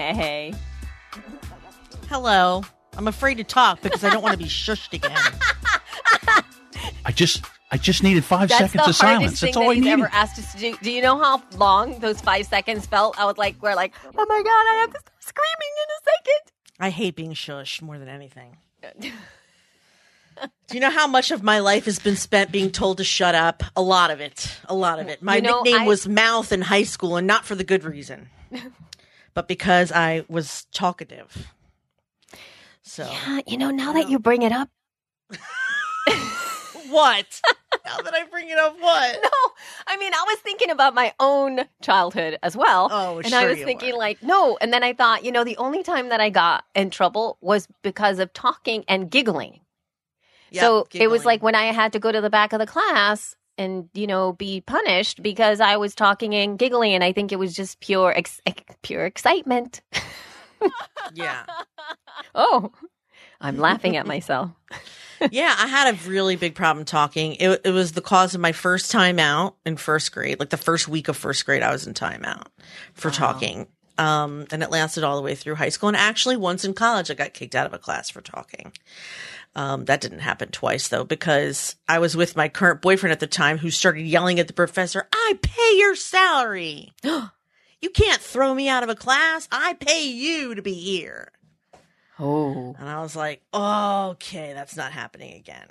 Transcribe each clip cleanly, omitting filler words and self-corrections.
Hey. Hello. I'm afraid to talk because I don't want to be shushed again. I just needed 5 seconds of silence. That's all I he's needed. ever asked us to do. Do you know how long those 5 seconds felt? We're like, oh my God, I have to stop screaming in a second. I hate being shushed more than anything. Do you know how much of my life has been spent being told to shut up? A lot of it. My nickname was Mouth in high school, and not for the good reason, but because I was talkative. So, yeah, now that you bring it up. What? Now that I bring it up, what? No, I mean, I was thinking about my own childhood as well. Oh, and sure I was you thinking were. no. And then I thought, the only time that I got in trouble was because of talking and giggling. Yep, so giggling. It was like when I had to go to the back of the class and, be punished because I was talking and giggling. And I think it was just pure excitement. Yeah. Oh, I'm laughing at myself. Yeah, I had a really big problem talking. It was the cause of my first time out in first grade. Like the first week of first grade, I was in timeout for talking. And it lasted all the way through high school. And actually, once in college, I got kicked out of a class for talking. That didn't happen twice, though, because I was with my current boyfriend at the time who started yelling at the professor, "I pay your salary. You can't throw me out of a class. I pay you to be here." Oh. And I was like, okay, that's not happening again.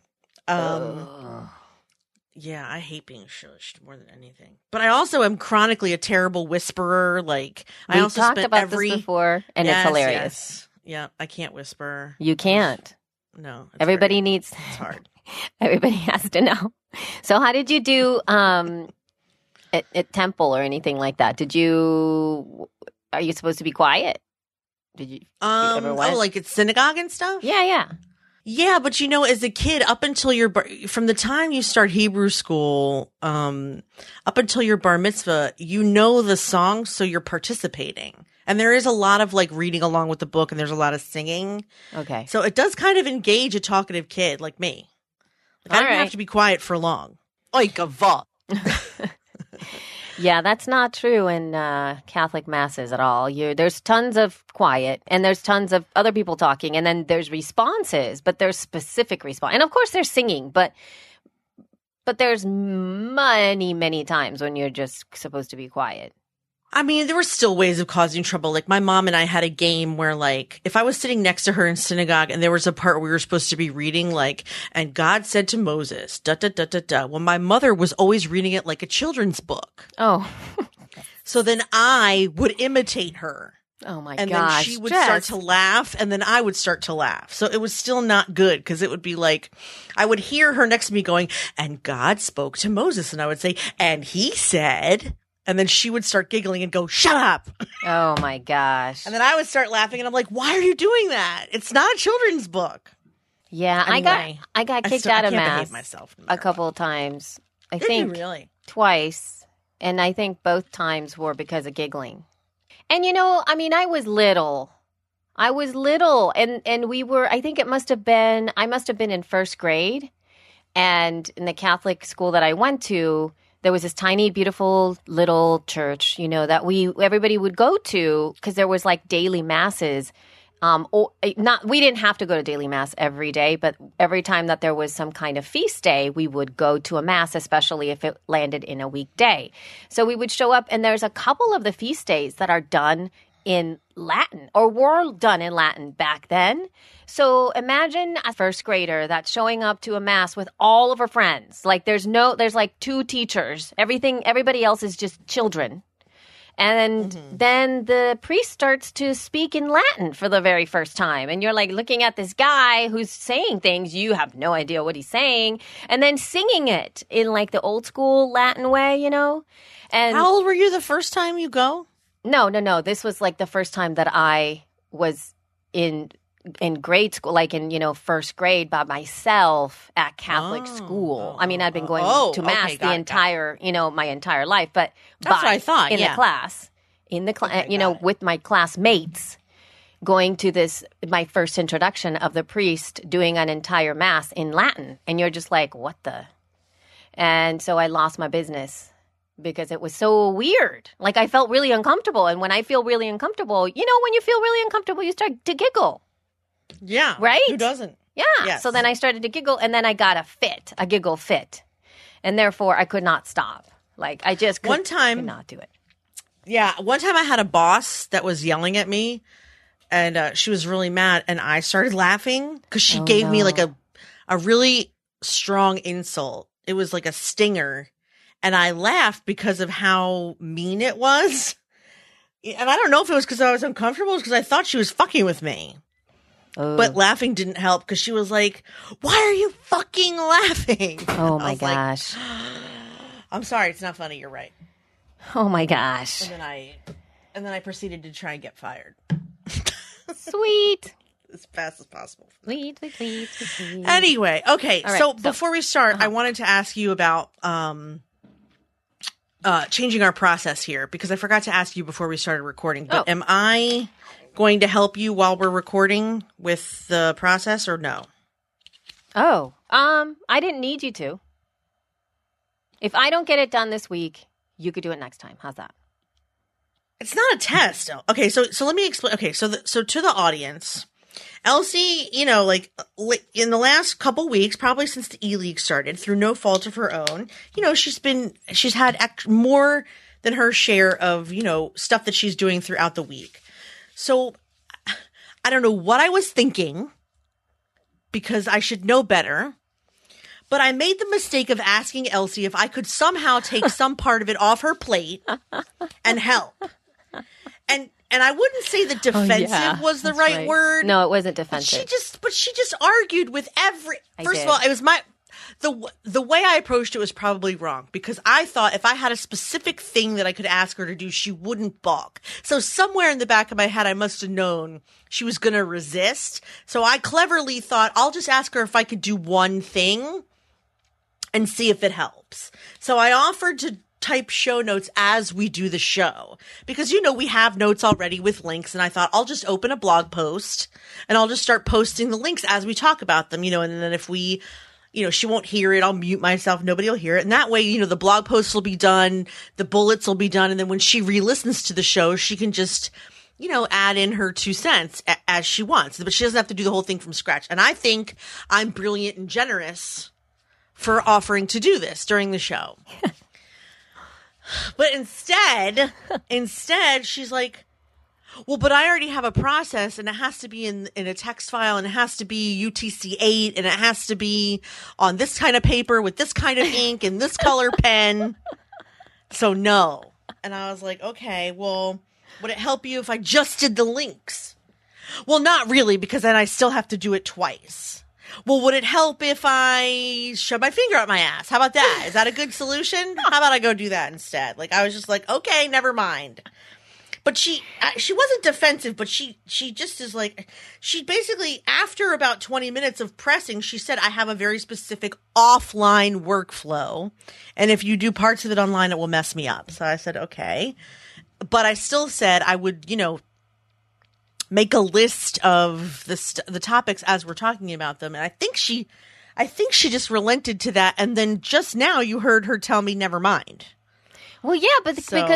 Yeah, I hate being shushed more than anything. But I also am chronically a terrible whisperer. Like, I also talked spent about this before, and it's hilarious. Yes. Yeah, I can't whisper. You can't. No. Everybody It's hard. Everybody has to know. So how did you do at temple or anything like that? Are you supposed to be quiet? Did you ever went? Like at synagogue and stuff? Yeah. Yeah, but as a kid, up until from the time you start Hebrew school, up until your bar mitzvah, the song, so you're participating. And there is a lot of like reading along with the book, and there's a lot of singing. Okay. So it does kind of engage a talkative kid like me. Like, I don't have to be quiet for long. Oikava. Yeah, that's not true in Catholic masses at all. There's tons of quiet, and there's tons of other people talking, and then there's responses, but there's specific response. And of course there's singing, but there's many, many times when you're just supposed to be quiet. I mean, there were still ways of causing trouble. Like my mom and I had a game where like, if I was sitting next to her in synagogue and there was a part where we were supposed to be reading like, and God said to Moses, da, da, da, da, da. Well, my mother was always reading it like a children's book. Oh. So then I would imitate her. Oh my and gosh. And then she would start to laugh, and then I would start to laugh. So it was still not good, because it would be like, I would hear her next to me going, and God spoke to Moses. And I would say, and he said... And then she would start giggling and go, "Shut up." Oh, my gosh. And then I would start laughing, and I'm like, why are you doing that? It's not a children's book. Yeah, anyway, I got kicked out of mass myself a couple of times. I Did think you really? Twice. And I think both times were because of giggling. And, I was little. And we were, I think I must have been in first grade. And in the Catholic school that I went to, there was this tiny, beautiful little church, that everybody would go to because there was like daily masses. We didn't have to go to daily mass every day, but every time that there was some kind of feast day, we would go to a mass, especially if it landed in a weekday. So we would show up, and there's a couple of the feast days that are done in Latin, or were done in Latin back then. So imagine a first grader that's showing up to a mass with all of her friends. Like there's like two teachers. Everybody else is just children. And then the priest starts to speak in Latin for the very first time. And you're like looking at this guy who's saying things. You have no idea what he's saying. And then singing it in like the old school Latin way, And how old were you the first time you go? No. This was like the first time that I was in grade school, like in, first grade by myself at Catholic school. I mean, I'd been going to mass my entire life, but that's what I thought. In the class, with my classmates, going to my first introduction of the priest doing an entire mass in Latin. And you're just like, what the? And so I lost my business because it was so weird. Like I felt really uncomfortable. And when I feel really uncomfortable, when you feel really uncomfortable, you start to giggle. Yeah. Right? Who doesn't? Yeah. Yes. So then I started to giggle and then I got a giggle fit. And therefore I could not stop. Like I just could not do it. Yeah. One time I had a boss that was yelling at me and she was really mad and I started laughing because she gave me like a really strong insult. It was like a stinger. And I laughed because of how mean it was. And I don't know if it was because I was uncomfortable, because I thought she was fucking with me. But laughing didn't help because she was like, "Why are you fucking laughing?" Oh my gosh. Like, I'm sorry, it's not funny. You're right. Oh my gosh. And then I proceeded to try and get fired. Sweet. As fast as possible. Sweet. Anyway, okay. Right, so before we start, I wanted to ask you about changing our process here, because I forgot to ask you before we started recording. But am I going to help you while we're recording with the process or no? Oh, I didn't need you to. If I don't get it done this week, you could do it next time. How's that? It's not a test. Okay, so let me explain. Okay, so to the audience, Elsie, in the last couple weeks, probably since the E-League started, through no fault of her own, she's had more than her share of, stuff that she's doing throughout the week. So I don't know what I was thinking, because I should know better, but I made the mistake of asking Elsie if I could somehow take some part of it off her plate and help. And I wouldn't say that defensive was the right word. No, it wasn't defensive. She just argued with First of all, it was the way I approached it was probably wrong, because I thought if I had a specific thing that I could ask her to do, she wouldn't balk. So somewhere in the back of my head, I must have known she was going to resist. So I cleverly thought, I'll just ask her if I could do one thing and see if it helps. So I offered to type show notes as we do the show, because we have notes already with links, and I thought I'll just open a blog post and I'll just start posting the links as we talk about them, and then if we she won't hear it, I'll mute myself, nobody will hear it, and that way the blog posts will be done, the bullets will be done, and then when she re-listens to the show, she can just add in her 2 cents as she wants, but she doesn't have to do the whole thing from scratch. And I think I'm brilliant and generous for offering to do this during the show. But instead, she's like, well, but I already have a process, and it has to be in a text file, and it has to be UTC-8, and it has to be on this kind of paper with this kind of ink and this color pen. So no. And I was like, okay, well, would it help you if I just did the links? Well, not really, because then I still have to do it twice. Well, would it help if I shove my finger up my ass? How about that? Is that a good solution? How about I go do that instead? Like, I was just like, okay, never mind. But she wasn't defensive, but she just is like, she basically, after about 20 minutes of pressing, she said, I have a very specific offline workflow, and if you do parts of it online, it will mess me up. So I said, okay. But I still said I would, make a list of the topics as we're talking about them. And I think she just relented to that. And then just now you heard her tell me, never mind. Well, yeah, but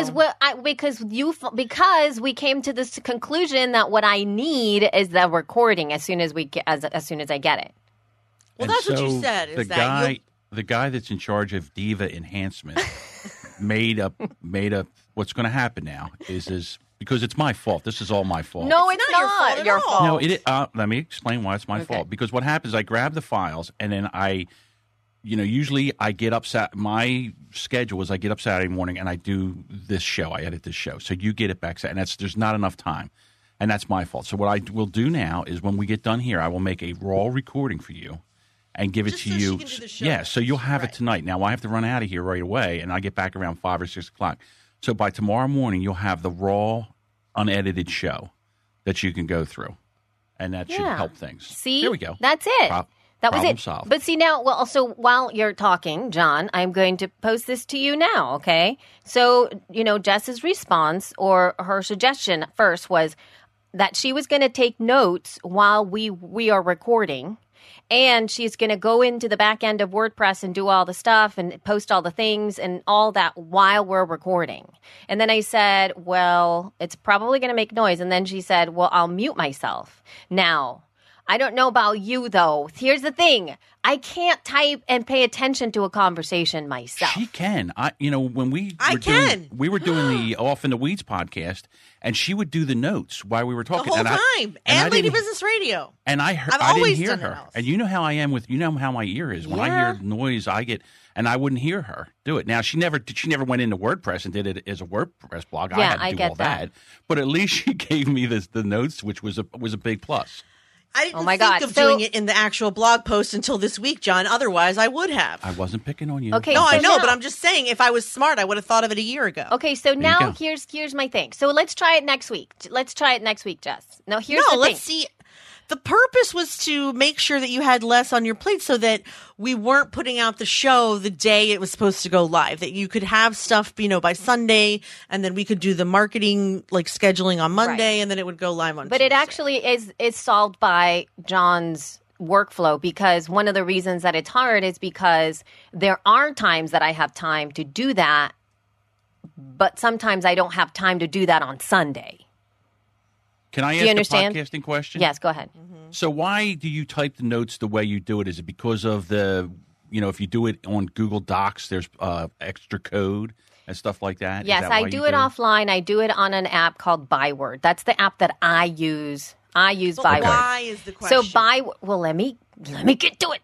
because we came to this conclusion that what I need is the recording as soon as I get it. Well, that's what you said. The guy that's in charge of Diva Enhancement made up what's going to happen now is because it's my fault. This is all my fault. No, it's not your fault. No, let me explain why it's my fault. Because what happens, I grab the files, and then usually I get up. My schedule is I get up Saturday morning and I do this show. I edit this show. So you get it back, and there's not enough time, and that's my fault. So what I will do now is when we get done here, I will make a raw recording for you and give it to you. Yeah, so you'll have it tonight. Now I have to run out of here right away, and I get back around 5 or 6 o'clock. So by tomorrow morning, you'll have the raw, unedited show that you can go through, and that should help things. See, there we go. That's it. That was it. Solved. But see now, so while you're talking, John, I'm going to post this to you now. Okay, so Jess's response or her suggestion first was that she was going to take notes while we are recording. And she's going to go into the back end of WordPress and do all the stuff and post all the things and all that while we're recording. And then I said, well, it's probably going to make noise. And then she said, well, I'll mute myself. Now, I don't know about you, though. Here's the thing. I can't type and pay attention to a conversation myself. She can. When we were doing the Off in the Weeds podcast, and she would do the notes while we were talking. The whole time. And Lady Business Radio. And I didn't hear her. And you know how I am how my ear is. When I hear noise, I get, and I wouldn't hear her do it. Now, she never went into WordPress and did it as a WordPress blog. Yeah, I had to do all that. But at least she gave me the notes, which was a big plus. I didn't think of doing it in the actual blog post until this week, John. Otherwise, I would have. I wasn't picking on you. Okay, no, I know, but I'm just saying, if I was smart, I would have thought of it a year ago. Okay, so now here's my thing. So let's try it next week. Jess. Now here's the thing. Let's see. The purpose was to make sure that you had less on your plate so that we weren't putting out the show the day it was supposed to go live, that you could have stuff, by Sunday, and then we could do the marketing, like scheduling on Monday, and then it would go live on Tuesday. It actually is solved by John's workflow, because one of the reasons that it's hard is because there are times that I have time to do that, but sometimes I don't have time to do that on Sunday. Can I ask a podcasting question? Yes, go ahead. Mm-hmm. So why do you type the notes the way you do it? Is it because of if you do it on Google Docs, there's extra code and stuff like that? Yes, I do it offline. I do it on an app called Byword. That's the app that I use. I use Byword. Why is the question? So well, let me get to it.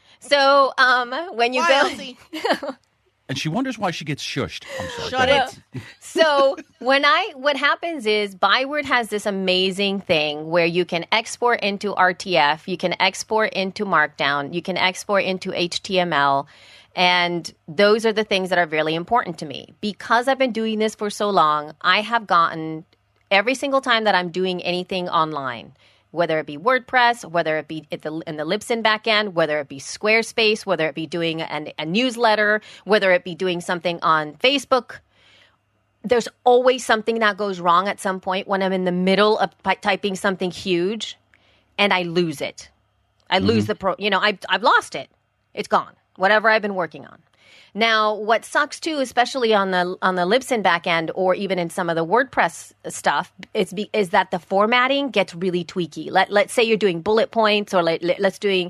So when you go. And she wonders why she gets shushed. I'm sorry. Shut it. So what happens is Byword has this amazing thing where you can export into RTF, you can export into Markdown, you can export into HTML, and those are the things that are really important to me. Because I've been doing this for so long, I have gotten every single time that I'm doing anything online, whether it be WordPress, whether it be in the Libsyn backend, whether it be Squarespace, whether it be doing a newsletter, whether it be doing something on Facebook, there's always something that goes wrong at some point when I'm in the middle of typing something huge and I lose it. I lose the I've lost it. It's gone. Whatever I've been working on. Now, what sucks too, especially on the Libsyn backend or even in some of the WordPress stuff, is that the formatting gets really tweaky. Let's say you're doing bullet points, or you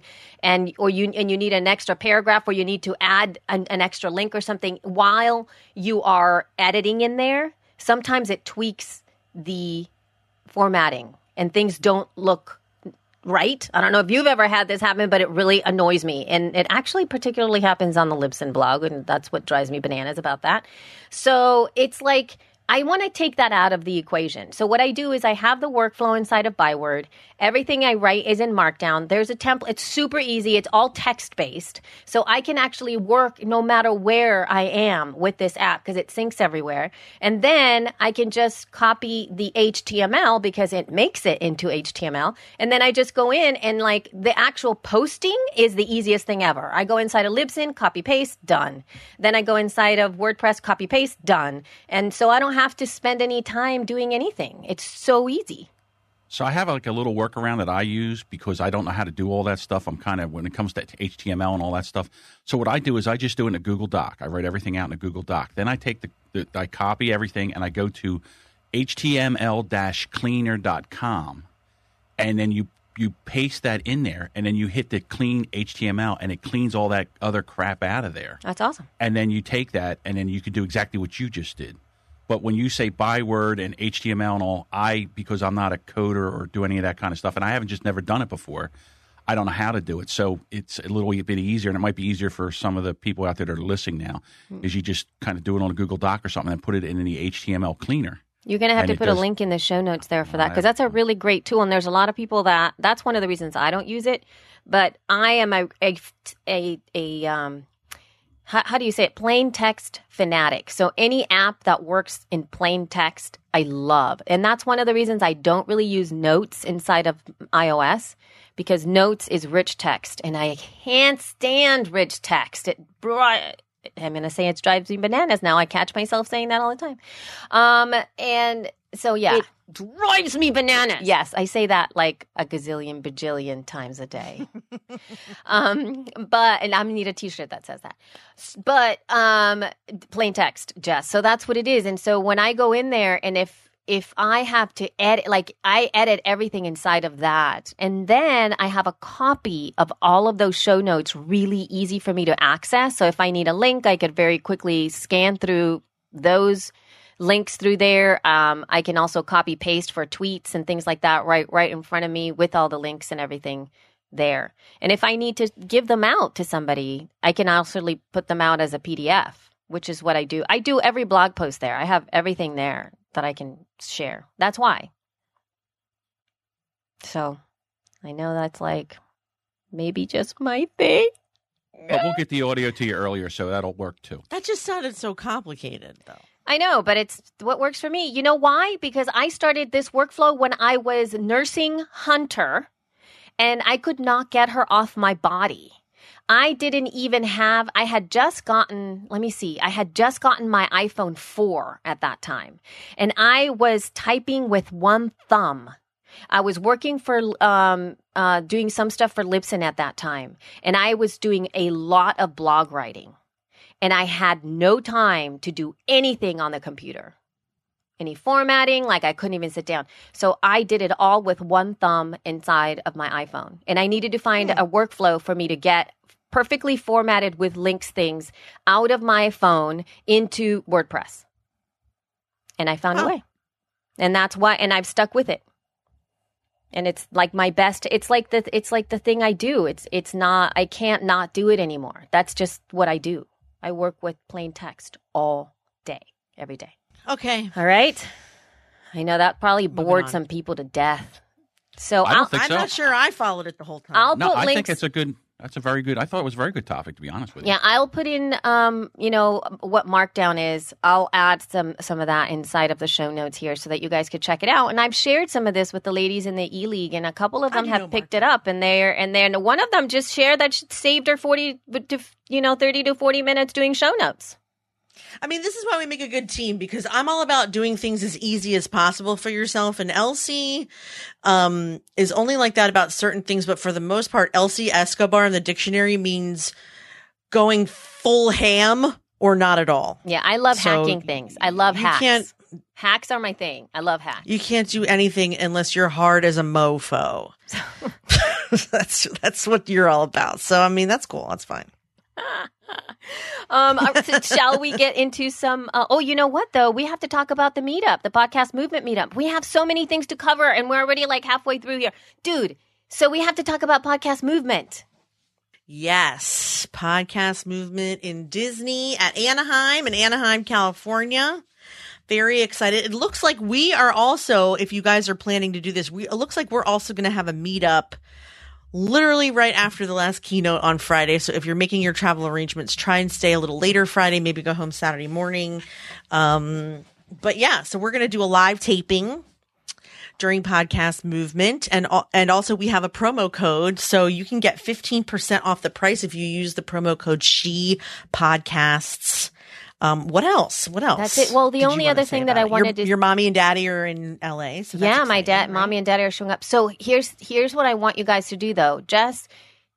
need an extra paragraph, or you need to add an extra link or something while you are editing in there. Sometimes it tweaks the formatting and things don't look right. I don't know if you've ever had this happen, but it really annoys me. And it actually particularly happens on the Libsyn blog, and that's what drives me bananas about that. So it's like, I want to take that out of the equation. So what I do is I have the workflow inside of Byword. Everything I write is in Markdown. There's a template. It's super easy. It's all text-based. So I can actually work no matter where I am with this app because it syncs everywhere. And then I can just copy the HTML because it makes it into HTML. And then I just go in and like the actual posting is the easiest thing ever. I go inside of Libsyn, copy, paste, done. Then I go inside of WordPress, copy, paste, done. And so I don't have to spend any time doing anything. It's so easy. So I have like a little workaround that I use because I don't know how to do all that stuff. I'm kind of, when it comes to HTML and all that stuff. So what I do is I just do it in a Google Doc. I write everything out in a Google Doc. Then I take I copy everything and I go to html-cleaner.com, and then you paste that in there, and then you hit the clean HTML, and it cleans all that other crap out of there. That's awesome. And then you take that, and then you can do exactly what you just did. But when you say Byword and HTML and all, because I'm not a coder or do any of that kind of stuff, and I haven't just never done it before, I don't know how to do it. So it's a little bit easier, and it might be easier for some of the people out there that are listening now, is you just kind of do it on a Google Doc or something and put it in the HTML cleaner. You're going to have to put a link in the show notes there for that, because that's a really great tool. And there's a lot of people that's one of the reasons I don't use it. But I am how do you say it? Plain text fanatic. So any app that works in plain text, I love. And that's one of the reasons I don't really use Notes inside of iOS, because Notes is rich text. And I can't stand rich text. I'm going to say it drives me bananas now. I catch myself saying that all the time. And so, yeah. drives me bananas. Yes, I say that like a gazillion, bajillion times a day. And I need a T-shirt that says that. But plain text, Jess. So that's what it is. And so when I go in there, and if I have to edit, like I edit everything inside of that, and then I have a copy of all of those show notes, really easy for me to access. So if I need a link, I could very quickly scan through those links through there. I can also copy paste for tweets and things like that right in front of me with all the links and everything there. And if I need to give them out to somebody, I can also put them out as a PDF, which is what I do. I do every blog post there. I have everything there that I can share. That's why. So I know that's like maybe just my thing. But we'll get the audio to you earlier, so that'll work too. That just sounded so complicated, though. I know, but it's what works for me. You know why? Because I started this workflow when I was nursing Hunter, and I could not get her off my body. I had just gotten my iPhone 4 at that time, and I was typing with one thumb. I was working for doing some stuff for Libsyn at that time, and I was doing a lot of blog writing. And I had no time to do anything on the computer. Any formatting, like I couldn't even sit down. So I did it all with one thumb inside of my iPhone. And I needed to find a workflow for me to get perfectly formatted with links things out of my phone into WordPress. And I found a way. And that's why, and I've stuck with it. And it's like my best, it's like the thing I do. It's not, I can't not do it anymore. That's just what I do. I work with plain text all day, every day. Okay. All right. I know that probably bored some people to death. So I'm not sure I followed it the whole time. I think it's that's a very good, I thought it was a very good topic, to be honest with you. Yeah, I'll put in, what Markdown is. I'll add some of that inside of the show notes here so that you guys could check it out. And I've shared some of this with the ladies in the E-League, and a couple of them have picked it up. And then one of them just shared that she saved her 30 to 40 minutes doing show notes. I mean, this is why we make a good team, because I'm all about doing things as easy as possible for yourself. And Elsie is only like that about certain things. But for the most part, Elsie Escobar in the dictionary means going full ham or not at all. Yeah, I love hacking things. I love hacks. Hacks are my thing. I love hacks. You can't do anything unless you're hard as a mofo. That's what you're all about. So, I mean, that's cool. That's fine. Shall we get into some? You know what, though? We have to talk about the meetup, the Podcast Movement meetup. We have so many things to cover, and we're already like halfway through here. Dude, so we have to talk about Podcast Movement. Yes. Podcast Movement in Disney at Anaheim, in Anaheim, California. Very excited. It looks like we are also, if you guys are planning to do this, it looks like we're also going to have a meetup literally right after the last keynote on Friday. So if you're making your travel arrangements, try and stay a little later Friday, maybe go home Saturday morning. But yeah, so we're going to do a live taping during Podcast Movement. And also we have a promo code, so you can get 15% off the price if you use the promo code ShePodcasts. What else? That's it. Well, the only other thing that I wanted your mommy and daddy are in LA. So yeah, my right? mommy and daddy are showing up. So here's what I want you guys to do, though. Jess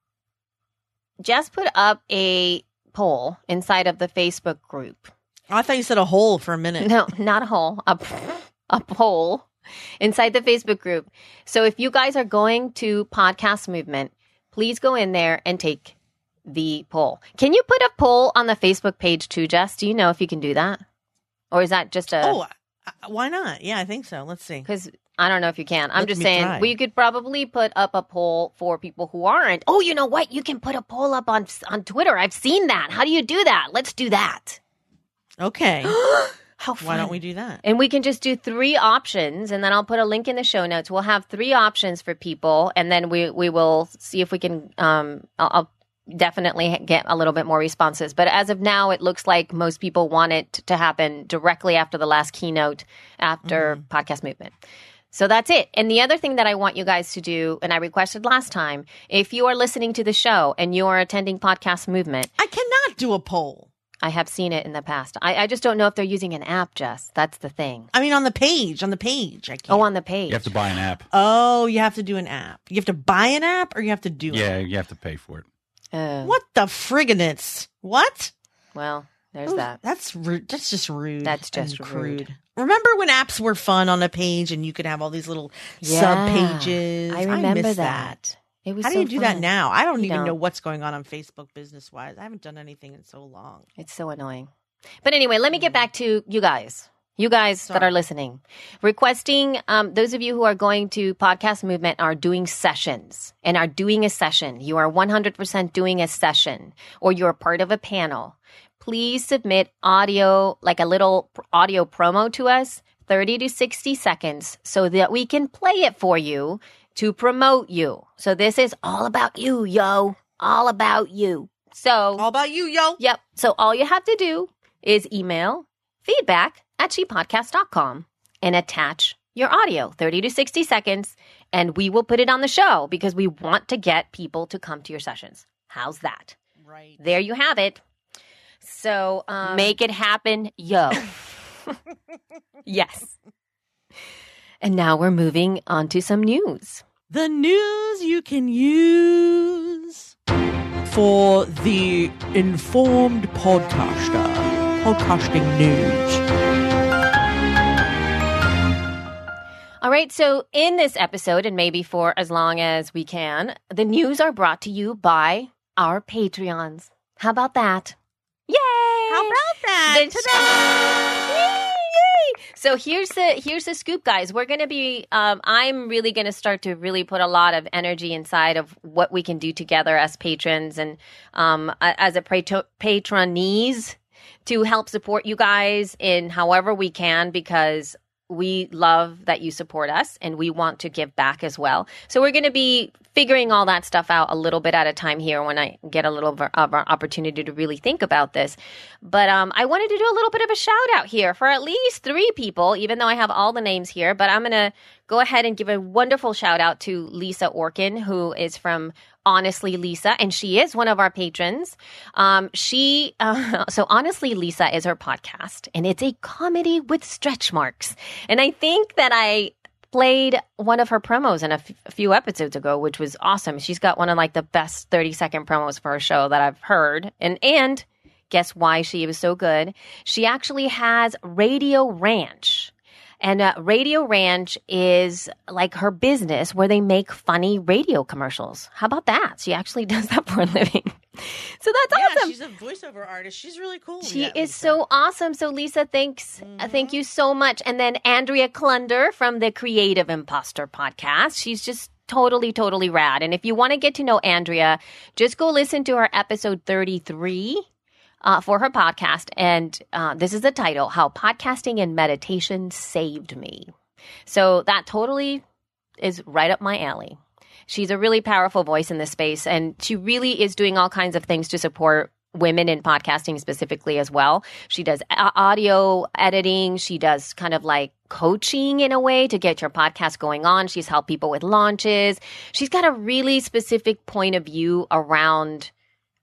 put up a poll inside of the Facebook group. Oh, I thought you said a hole for a minute. No, not a hole. A poll inside the Facebook group. So if you guys are going to Podcast Movement, please go in there and take the poll. Can you put a poll on the Facebook page too, Jess? Do you know if you can do that? Or is that just why not? Yeah, I think so. Let's see. Because I don't know if you can. I'm just saying we could probably put up a poll for people who aren't. Oh, you know what? You can put a poll up on Twitter. I've seen that. How do you do that? Let's do that. Okay. How fun. Why don't we do that? And we can just do 3 options, and then I'll put a link in the show notes. We'll have 3 options for people, and then we will see if we can I'll definitely get a little bit more responses. But as of now, it looks like most people want it to happen directly after the last keynote, after Podcast Movement. So that's it. And the other thing that I want you guys to do, and I requested last time, if you are listening to the show and you are attending Podcast Movement. I cannot do a poll. I have seen it in the past. I just don't know if they're using an app, Jess. That's the thing. I mean, on the page, I can't. Oh, on the page. You have to buy an app. Oh, you have to do an app. You have to buy an app or you have to do Yeah, it? you have to pay for it. What the frigganits? What? Well, there's that. That's rude. That's just rude. That's just and rude. crude. Remember when apps were fun on a page and you could have all these little sub pages? I remember miss that. It was How so do you do that fun. now? I don't even don't. know what's going on business wise. I haven't done anything in so long. It's so annoying. But anyway, let me get back to you guys. You guys that are listening. Requesting, those of you who are going to Podcast Movement are doing sessions and are doing a session. You are 100% doing a session or you're part of a panel. Please submit audio, like a little audio promo to us, 30 to 60 seconds, so that we can play it for you to promote you. So this is all about you, yo. All about you. So All about you, yo. Yep. So all you have to do is email feedback@shepodcast.com and attach your audio, 30 to 60 seconds, and we will put it on the show because we want to get people to come to your sessions. How's that? Right. There you have it. So make it happen, yo. Yes. And now we're moving on to some news. The news you can use for the informed podcaster. Podcasting news. All right, so in this episode, and maybe for as long as we can, the news are brought to you by our Patreons. How about that? Yay! How about that? Yay! So here's the scoop, guys. We're going to be, I'm really going to start to really put a lot of energy inside of what we can do together as patrons and as a patronese to help support you guys in however we can, because we love that you support us and we want to give back as well. So we're going to be figuring all that stuff out a little bit at a time here when I get a little of an opportunity to really think about this. But I wanted to do a little bit of a shout out here for at least 3 people, even though I have all the names here. But I'm going to go ahead and give a wonderful shout out to Lisa Orkin, who is from Honestly Lisa, and she is one of our patrons. So Honestly Lisa is her podcast, and it's a comedy with stretch marks. And I think that I played one of her promos in a few episodes ago, which was awesome. She's got one of like the best 30-second promos for her show that I've heard. And guess why she was so good? She actually has Radio Ranch. And Radio Ranch is like her business where they make funny radio commercials. How about that? She actually does that for a living. So that's awesome. She's a voiceover artist. She's really cool. She is so awesome. So Lisa, thank you so much. And then Andrea Klunder from the Creative Imposter podcast. She's just totally, totally rad. And if you want to get to know Andrea, just go listen to her episode 33. For her podcast, and this is the title, How Podcasting and Meditation Saved Me. So that totally is right up my alley. She's a really powerful voice in this space, and she really is doing all kinds of things to support women in podcasting specifically as well. She does audio editing. She does kind of like coaching in a way to get your podcast going on. She's helped people with launches. She's got a really specific point of view around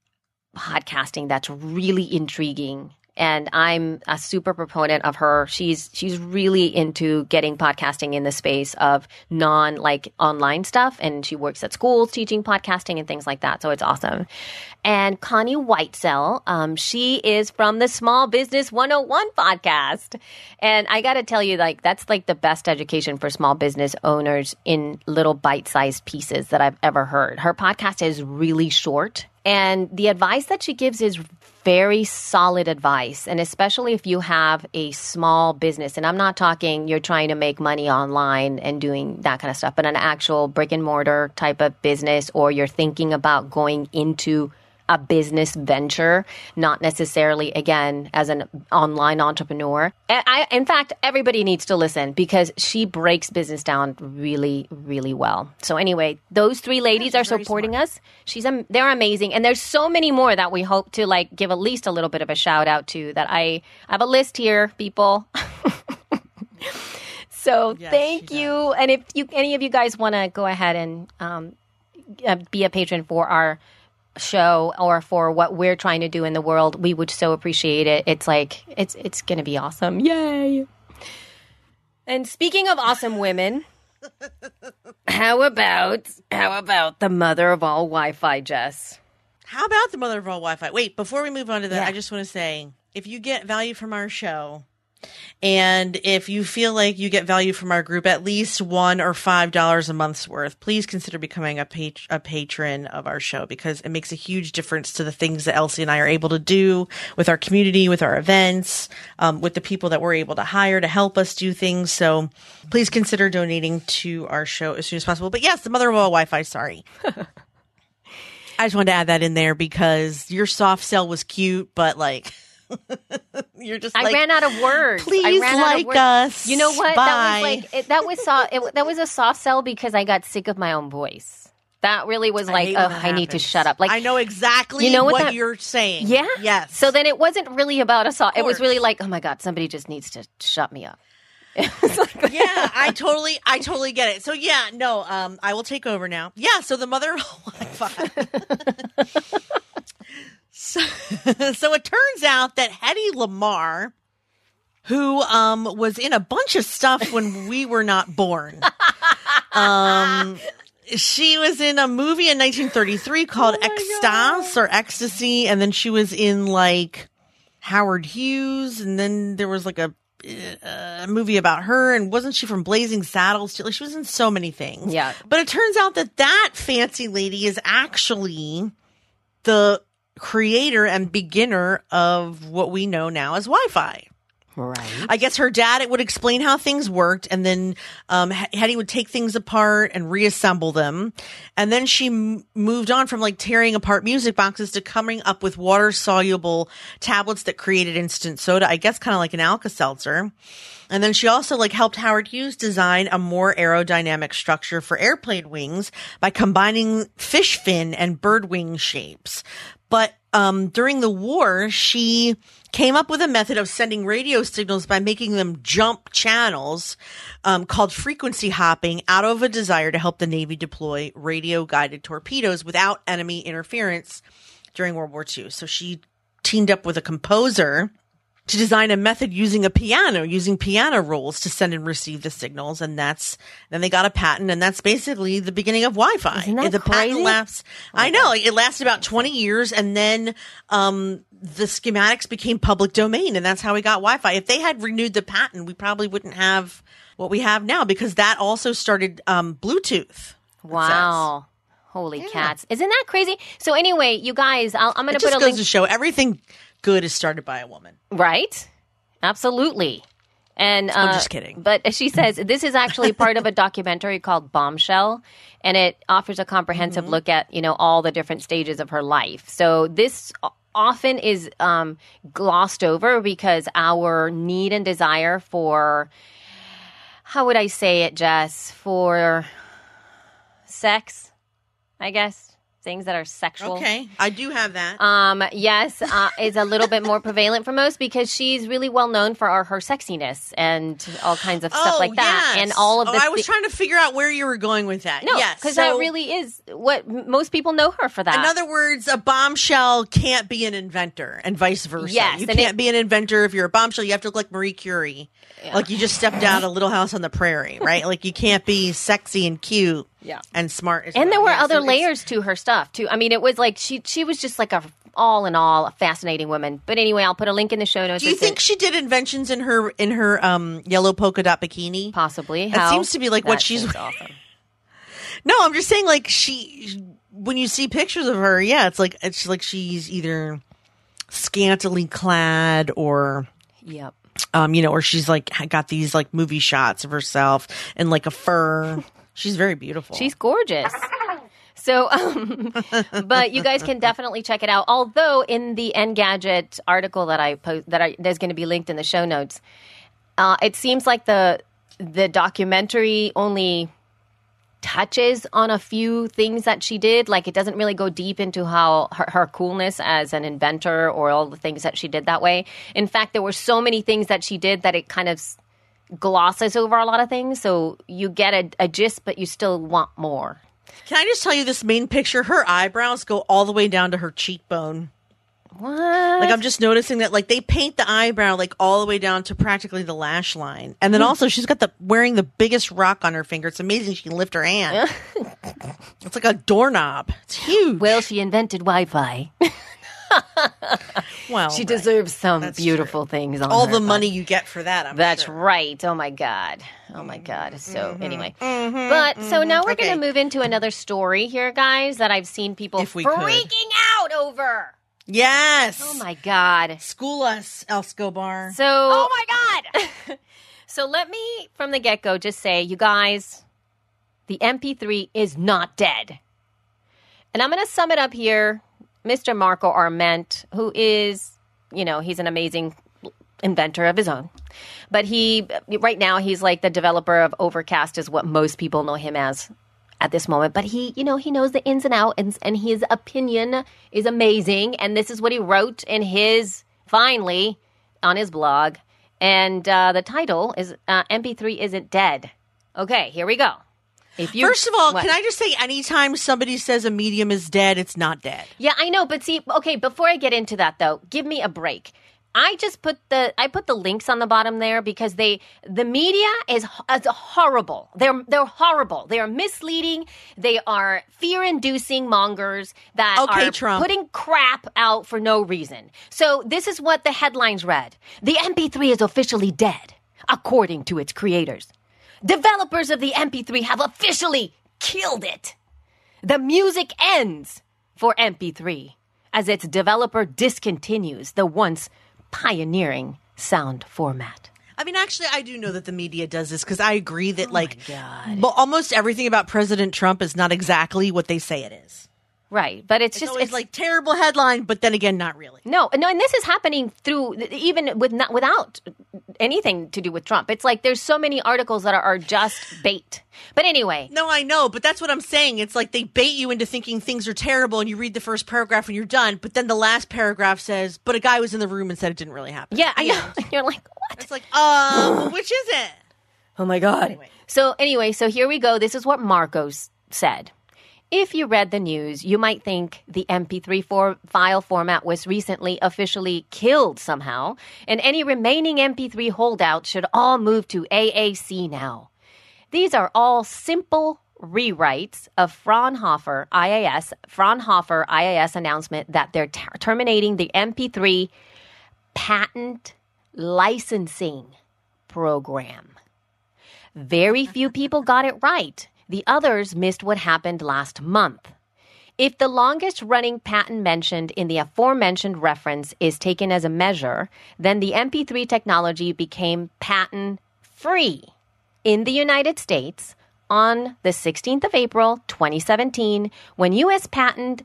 podcasting that's really intriguing, and I'm a super proponent of her. She's really into getting podcasting in the space of non-like online stuff, and she works at schools teaching podcasting and things like that, so it's awesome. And Connie Whitesell, she is from the Small Business 101 podcast, and I gotta tell you, like, that's like the best education for small business owners in little bite-sized pieces that I've ever heard. Her podcast is really short, and the advice that she gives is very solid advice. And especially if you have a small business, and I'm not talking you're trying to make money online and doing that kind of stuff, but an actual brick and mortar type of business, or you're thinking about going into a business venture, not necessarily, again, as an online entrepreneur. In fact, everybody needs to listen because she breaks business down really, really well. So anyway, those 3 ladies are supporting us. They're amazing. And there's so many more that we hope to like give at least a little bit of a shout out to, that I have a list here, people. So yes, thank you. And if any of you guys want to go ahead and be a patron for our show or for what we're trying to do in the world, we would so appreciate it. It's like it's going to be awesome. Yay. And speaking of awesome women, how about the mother of all Wi-Fi, Jess? How about the mother of all Wi-Fi? Wait, before we move on to that, Yeah. I just want to say, if you get value from our show, and if you feel like you get value from our group, at least $1 or $5 a month's worth, please consider becoming a patron of our show, because it makes a huge difference to the things that Elsie and I are able to do with our community, with our events, with the people that we're able to hire to help us do things. So please consider donating to our show as soon as possible. But yes, the mother of all Wi-Fi, sorry. I just wanted to add that in there because your soft sell was cute, but like... You're just. I ran out of words. Please I ran out of like words. us. You know what? Bye. That was a soft sell because I got sick of my own voice. That really was like, hate oh, when that I need to happens. shut up. Like I know exactly You know what you're saying. yeah, Yes. So then it wasn't really about a soft. It was course. really like, oh my god, somebody just needs to shut me up. Yeah, I totally get it. So yeah, no, I will take over now. Yeah, so the mother of all Wi-Fi. So it turns out that Hedy Lamarr, who was in a bunch of stuff when we were not born, she was in a movie in 1933 called Extase or Ecstasy, and then she was in like Howard Hughes, and then there was like a movie about her, and wasn't she from Blazing Saddles too? Like, she was in so many things. Yeah. But it turns out that fancy lady is actually the creator and beginner of what we know now as Wi-Fi. Right. I guess her dad would explain how things worked, and then Hedy would take things apart and reassemble them. And then she moved on from like tearing apart music boxes to coming up with water-soluble tablets that created instant soda, I guess kind of like an Alka-Seltzer. And then she also like helped Howard Hughes design a more aerodynamic structure for airplane wings by combining fish fin and bird wing shapes. But during the war, she came up with a method of sending radio signals by making them jump channels called frequency hopping out of a desire to help the Navy deploy radio-guided torpedoes without enemy interference during World War II. So she teamed up with a composer to design a method using piano rolls to send and receive the signals. And then they got a patent, and that's basically the beginning of Wi-Fi. Isn't that the patent crazy? lasts, I know, it lasted about 20 years, and then the schematics became public domain, and that's how we got Wi-Fi. If they had renewed the patent, we probably wouldn't have what we have now, because that also started Bluetooth. Wow. Holy cats. Isn't that crazy? So anyway, you guys, I'm going to It put just a goes link. to show everything good is started by a woman. Right? Absolutely. And I'm just kidding. But she says this is actually part of a documentary called Bombshell, and it offers a comprehensive look at, all the different stages of her life. So this often is glossed over because our need and desire for, how would I say it, Jess, for sex, I guess. Things that are sexual. Okay, I do have that. Yes, is a little bit more prevalent for most because she's really well known for her sexiness and all kinds of stuff like that. Yes. And all of the I was trying to figure out where you were going with that. no, yes, because so, that really is what most people know her for. That. in other words, a bombshell can't be an inventor, and vice versa. Yes, you and can't be an inventor if you're a bombshell. You have to look like Marie Curie, like you just stepped out of Little House on the Prairie, right? Like you can't be sexy and cute, and smart. And there were other so it's- layers to her stuff too. I mean, it was like she was just like a all in all a fascinating woman. But anyway, I'll put a link in the show notes. Do you think she did inventions in her yellow polka dot bikini? possibly? That seems to be like what That she's. seems awesome. No, I'm just saying, like when you see pictures of her, it's like she's either scantily clad or, Yep. or she's like got these like movie shots of herself in like a fur. She's very beautiful. She's gorgeous. So, but you guys can definitely check it out. Although in the Engadget article that I post, there's going to be linked in the show notes, it seems like the documentary only touches on a few things that she did. Like it doesn't really go deep into how her coolness as an inventor or all the things that she did that way. In fact, there were so many things that she did that it kind of glosses over a lot of things. So you get a gist, but you still want more. Can I just tell you this main picture? Her eyebrows go all the way down to her cheekbone. What? Like, I'm just noticing that, like, they paint the eyebrow, like, all the way down to practically the lash line. And then also, she's got wearing the biggest rock on her finger. It's amazing she can lift her hand. It's like a doorknob. It's huge. Well, she invented Wi-Fi. Well, She right. deserves some That's beautiful things on all her the body. money you get for that, I'm That's sure. right. Oh my God. Oh my God. So anyway, but so now we're Okay. going to move into another story here, guys, that I've seen people If we could. freaking out over. Yes. Oh my God. School us, Escobar. So, oh my God. So let me, from the get-go, just say, you guys, the MP3 is not dead. And I'm going to sum it up here. Mr. Marco Arment, who is, he's an amazing inventor of his own. But right now, he's like the developer of Overcast is what most people know him as at this moment. But he knows the ins and outs, and his opinion is amazing. And this is what he wrote in finally, on his blog. And the title is MP3 Isn't Dead. Okay, here we go. First of all, what? can I just say, anytime somebody says a medium is dead, it's not dead. Yeah, I know, but see, okay, before I get into that though, give me a break. I just put the links on the bottom there because the media is horrible. They're horrible. They are misleading. They are fear-inducing mongers that are Trump. putting crap out for no reason. So this is what the headlines read. The MP3 is officially dead, according to its creators. Developers of the MP3 have officially killed it. The music ends for MP3 as its developer discontinues the once pioneering sound format. I mean, actually, I do know that the media does this because I agree that, God. almost everything about President Trump is not exactly what they say it is. Right, but it's It's just always like terrible headline, but then again, not really. No, and this is happening through even without anything to do with Trump. It's like there's so many articles that are just bait. But anyway, No, I know, but that's what I'm saying. It's like they bait you into thinking things are terrible, and you read the first paragraph and you're done. But then the last paragraph says, "But a guy was in the room and said it didn't really happen." yeah, I know. You're like, what? It's like, which is it? Oh my God. So here we go. This is what Marcos said. If you read the news, you might think the MP3 file format was recently officially killed somehow, and any remaining MP3 holdouts should all move to AAC now. These are all simple rewrites of Fraunhofer IAS announcement that they're terminating the MP3 patent licensing program. Very few people got it right. The others missed what happened last month. If the longest-running patent mentioned in the aforementioned reference is taken as a measure, then the MP3 technology became patent-free in the United States on the 16th of April, 2017, when U.S. Patent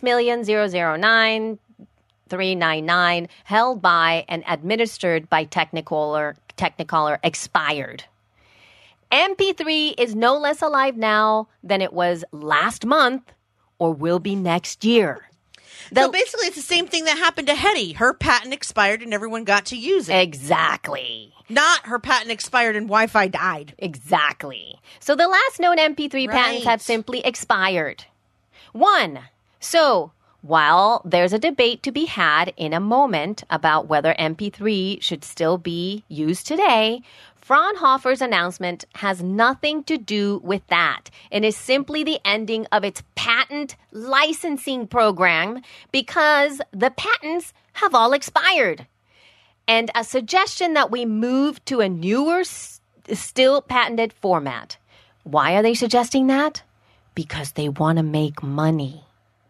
6,009,399, held by and administered by Technicolor expired. MP3 is no less alive now than it was last month or will be next year. So basically, it's the same thing that happened to Hetty. Her patent expired and everyone got to use it. Exactly. Not her patent expired and Wi-Fi died. Exactly. So the last known MP3 patents have simply expired. 1. So while there's a debate to be had in a moment about whether MP3 should still be used today, Fraunhofer's announcement has nothing to do with that and is simply the ending of its patent licensing program because the patents have all expired. And a suggestion that we move to a newer, still patented format. Why are they suggesting that? Because they want to make money.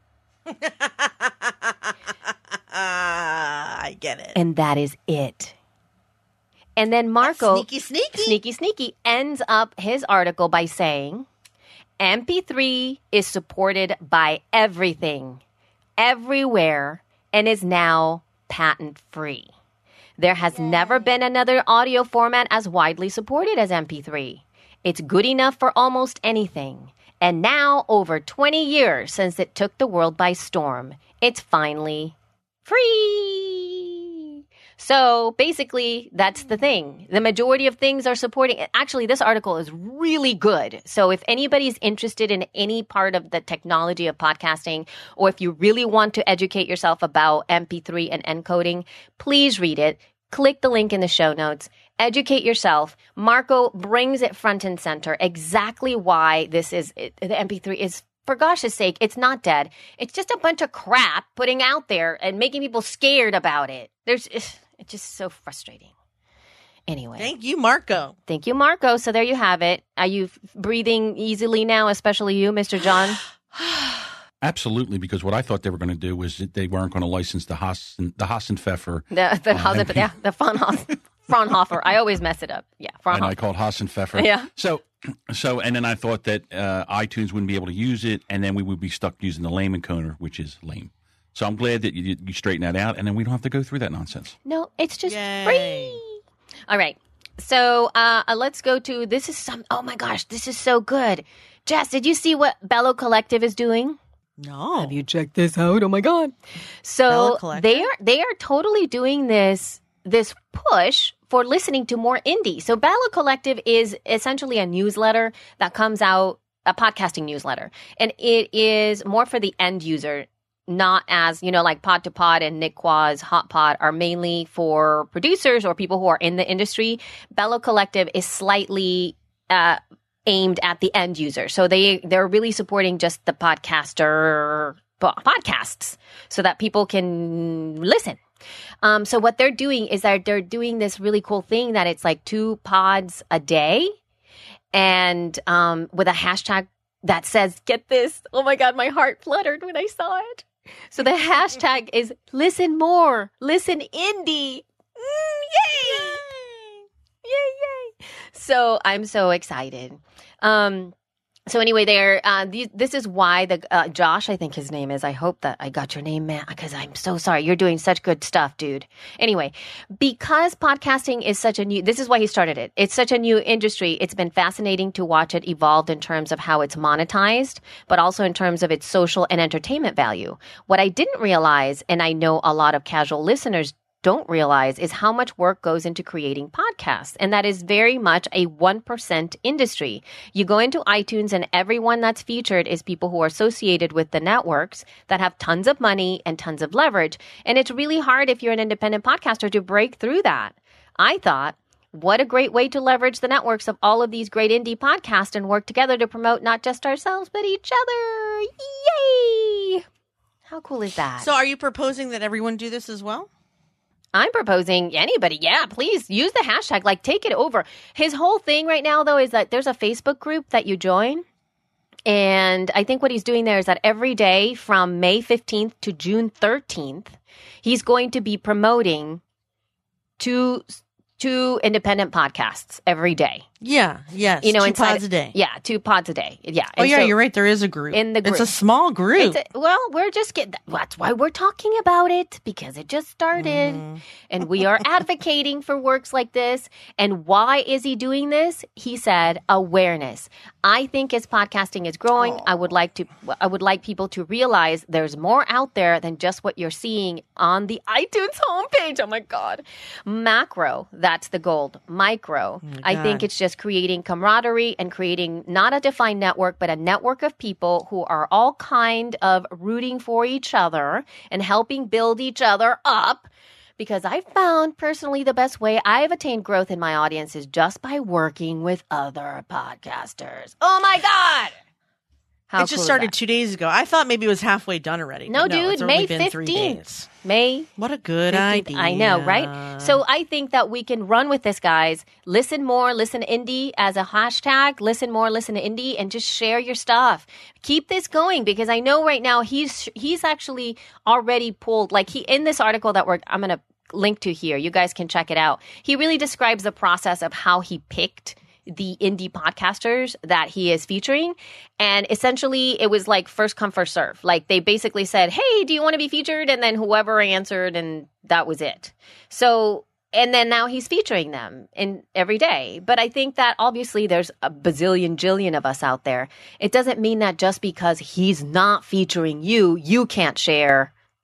I get it. And that is it. And then Marco, sneaky, ends up his article by saying, MP3 is supported by everything, everywhere, and is now patent-free. There has never been another audio format as widely supported as MP3. It's good enough for almost anything. And now, over 20 years since it took the world by storm, it's finally free. So basically, that's the thing. The majority of things are supporting. Actually, this article is really good. So if anybody's interested in any part of the technology of podcasting, or if you really want to educate yourself about MP3 and encoding, please read it. Click the link in the show notes. Educate yourself. Marco brings it front and center exactly why the MP3 is, for gosh's sake, it's not dead. It's just a bunch of crap putting out there and making people scared about it. It's just so frustrating. Anyway. Thank you, Marco. Thank you, Marco. So there you have it. Are you breathing easily now, especially you, Mr. John? Absolutely, because what I thought they were going to do was that they weren't going to license the Hasen Pfeffer. The Fraunhofer. I always mess it up. Yeah, Fraunhofer. And I called Hasen Pfeffer. Yeah. So, and then I thought that iTunes wouldn't be able to use it, and then we would be stuck using the lame encoder, which is lame. So I'm glad that you straighten that out, and then we don't have to go through that nonsense. No, it's just Yay. free. All right. So let's go to, oh my gosh, this is so good. Jess, did you see what Bello Collective is doing? No. Have you checked this out? Oh my God. So they are totally doing this push for listening to more indie. So Bello Collective is essentially a newsletter that comes out, a podcasting newsletter. And it is more for the end user, not as, like Pod to Pod and Nick Qua's Hot Pod are mainly for producers or people who are in the industry. Bello Collective is slightly aimed at the end user. So they're really supporting just the podcasts so that people can listen. So what they're doing is that they're doing this really cool thing that it's like 2 pods a day and with a hashtag that says, get this. Oh my God, my heart fluttered when I saw it. So the hashtag is listen more, listen indie. Yay! Yay, yay. So I'm so excited. So anyway, this is why Josh, I think his name is. I hope that I got your name, man, because I'm so sorry. You're doing such good stuff, dude. Anyway, because podcasting is this is why he started it. It's such a new industry. It's been fascinating to watch it evolve in terms of how it's monetized, but also in terms of its social and entertainment value. What I didn't realize, and I know a lot of casual listeners don't realize, is how much work goes into creating podcasts. And that is very much a 1% industry. You go into iTunes and everyone that's featured is people who are associated with the networks that have tons of money and tons of leverage. And it's really hard if you're an independent podcaster to break through that. I thought, what a great way to leverage the networks of all of these great indie podcasts and work together to promote not just ourselves, but each other. Yay! How cool is that? So are you proposing that everyone do this as well? I'm proposing anybody. Yeah, please use the hashtag. Like, take it over. His whole thing right now, though, is that there's a Facebook group that you join. And I think what he's doing there is that every day from May 15th to June 13th, he's going to be promoting two independent podcasts every day. Yeah, yes. 2 pods a day. Yeah, 2 pods a day. Yeah. Oh, yeah, you're right. There is a group. In the group. It's a small group. We're just getting, that's why we're talking about it, because it just started. And we are advocating for works like this. And why is he doing this? He said awareness. I think as podcasting is growing, I would like people to realize there's more out there than just what you're seeing on the iTunes homepage. Oh my God. Macro, that's the gold. Micro, I think it's just creating camaraderie and creating not a defined network, but a network of people who are all kind of rooting for each other and helping build each other up. Because I found personally the best way I've attained growth in my audience is just by working with other podcasters. Oh my God. How it just started 2 days ago. I thought maybe it was halfway done already. No, dude, it's May only been 3 15th. days. What a good 15th. idea. I know, right? So I think that we can run with this, guys. Listen more, listen indie as a hashtag. Listen more, listen to indie, and just share your stuff. Keep this going, because I know right now he's actually already pulled, like in this article that I'm going to link to here. You guys can check it out. He really describes the process of how he picked the indie podcasters that he is featuring. And essentially it was like first come, first serve. Like they basically said, hey, do you want to be featured? And then whoever answered, and that was it. So, and then now he's featuring them in every day. But I think that obviously there's a jillion of us out there. It doesn't mean that just because he's not featuring you, you can't share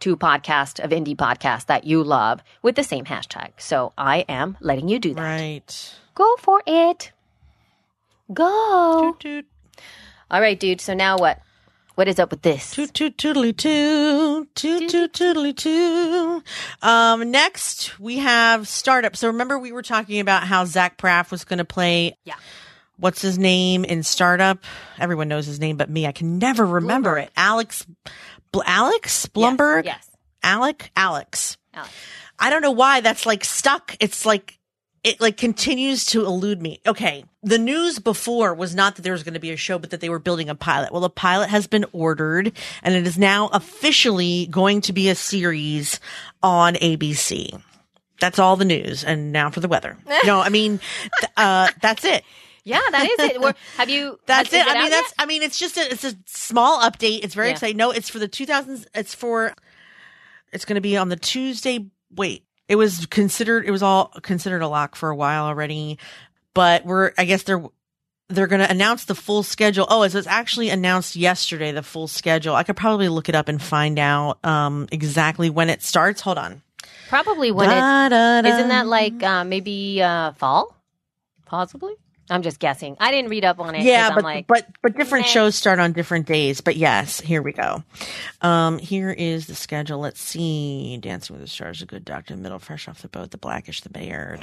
two podcasts of indie podcasts that you love with the same hashtag. So I am letting you do that. Right. Go for it. Go. Toot, toot. All right, dude. So now what? What is up with this? Toot toot tootly toot. Toot toot tootly toot. Next we have Startup. So remember we were talking about how Zach Braff was going to play. Yeah. What's his name in Startup? Everyone knows his name but me. I can never remember it. Alex Blumberg? Yes. Alex. I don't know why that's like stuck. It's like, it like continues to elude me. Okay. The news before was not that there was going to be a show, but that they were building a pilot. Well, a pilot has been ordered and it is now officially going to be a series on ABC. That's all the news. And now for the weather. No, I mean, that's it. Yeah, that is it. Have you? That's it. I mean, it's just it's a small update. It's very exciting. No, it's for the 2000s. It's going to be on the Tuesday. Wait, it was all considered a lock for a while already, but I guess they're going to announce the full schedule. Oh, it was actually announced yesterday, the full schedule. I could probably look it up and find out, exactly when it starts. Hold on. Probably when isn't that like, maybe, fall? Possibly. I'm just guessing. I didn't read up on it. Yeah, but different shows start on different days. But yes, here we go. Here is the schedule. Let's see. Dancing with the Stars, The Good Doctor, Middle, Fresh Off the Boat, The Blackish, The Mayor.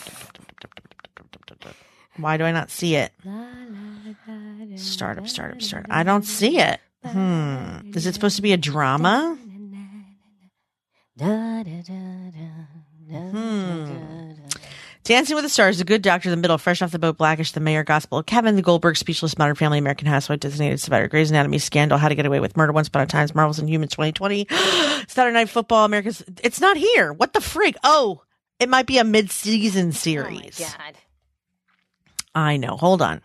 Why do I not see it? Startup. I don't see it. Is it supposed to be a drama? Dancing with the Stars, The Good Doctor, The Middle, Fresh Off the Boat, Blackish, The Mayor, Gospel of Kevin, The Goldberg, Speechless, Modern Family, American Housewife, Designated Survivor, Grey's Anatomy, Scandal, How to Get Away with Murder, Once Upon a Time, Marvels and Humans 2020, Saturday Night Football, America's. It's not here. What the frig? Oh, it might be a mid-season series. Oh my God. I know. Hold on.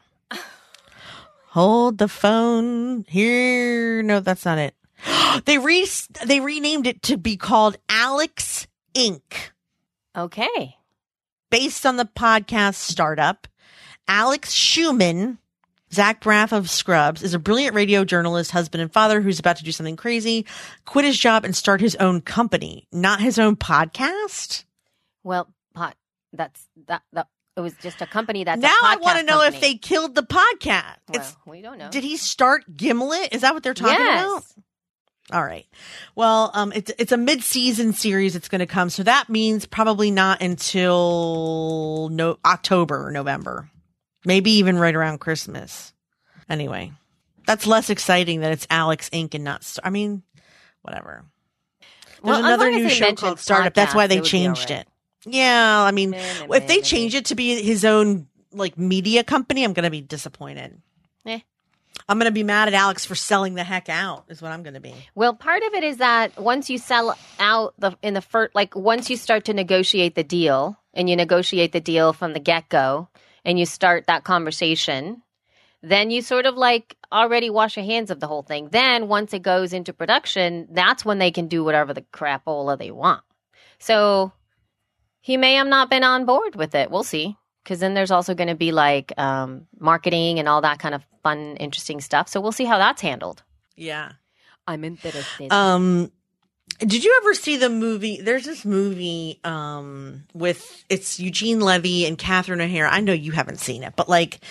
Hold the phone here. No, that's not it. They renamed it to be called Alex Inc. Okay. Based on the podcast Startup, Alex Schumann, Zach Braff of Scrubs, is a brilliant radio journalist, husband, and father who's about to do something crazy, quit his job, and start his own company, not his own podcast. Well, it was just a company that's now a podcast I want to know company. if they killed the podcast. Well, we don't know. Did he start Gimlet? Is that what they're talking about? All right. Well, it's a mid-season series. It's going to come. So that means probably not until October or November, maybe even right around Christmas. Anyway, that's less exciting that it's Alex Inc. and not, I mean, whatever. There's another new show called Startup. That's why they changed it. Yeah. I mean, if they change it to be his own like media company, I'm going to be disappointed. I'm going to be mad at Alex for selling the heck out is what I'm going to be. Well, part of it is that once you sell out once you start to negotiate the deal and you negotiate the deal from the get-go and you start that conversation, then you sort of like already wash your hands of the whole thing. Then once it goes into production, that's when they can do whatever the crapola they want. So he may have not been on board with it. We'll see. Because then there's also going to be like marketing and all that kind of fun, interesting stuff. So we'll see how that's handled. Yeah. I'm interested. Did you ever see the movie? There's this movie with it's Eugene Levy and Catherine O'Hara. I know you haven't seen it, but like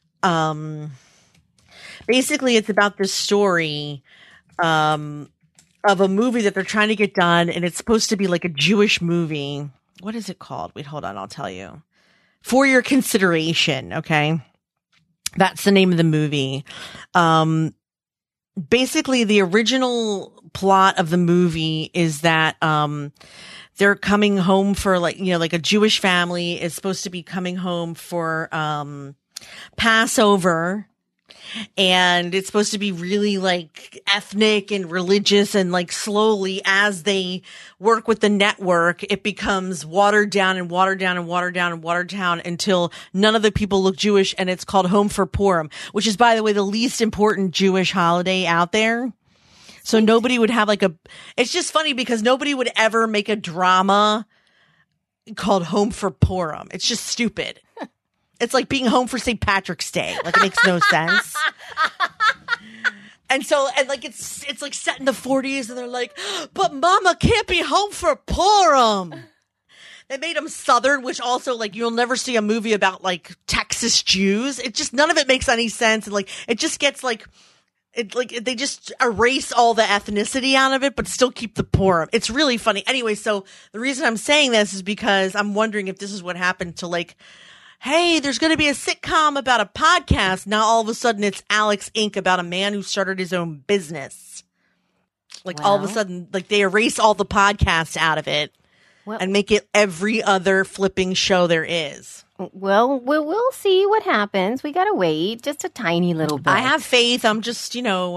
basically it's about this story of a movie that they're trying to get done, and it's supposed to be like a Jewish movie. What is it called? Wait, hold on, I'll tell you. For Your Consideration, okay? That's the name of the movie. Basically, the original plot of the movie is that they're coming home for like a Jewish family is supposed to be coming home for Passover. And it's supposed to be really like ethnic and religious, and like slowly as they work with the network, it becomes watered down and watered down and watered down and watered down until none of the people look Jewish. And it's called Home for Purim, which is, by the way, the least important Jewish holiday out there. So nobody would have it's just funny because nobody would ever make a drama called Home for Purim. It's just stupid. It's like being home for St. Patrick's Day. Like, it makes no sense. And so, and like, it's like set in the 40s, and they're like, but Mama can't be home for Purim. They made them Southern, which also, like, you'll never see a movie about, like, Texas Jews. It just, none of it makes any sense. And, like, it just gets, like, they just erase all the ethnicity out of it, but still keep the Purim. It's really funny. Anyway, so the reason I'm saying this is because I'm wondering if this is what happened to, like, hey, there's going to be a sitcom about a podcast. Now all of a sudden it's Alex Inc. about a man who started his own business. Like, all of a sudden, like, they erase all the podcasts out of it. And make it every other flipping show there is. Well, we'll see what happens. We got to wait just a tiny little bit. I have faith. I'm just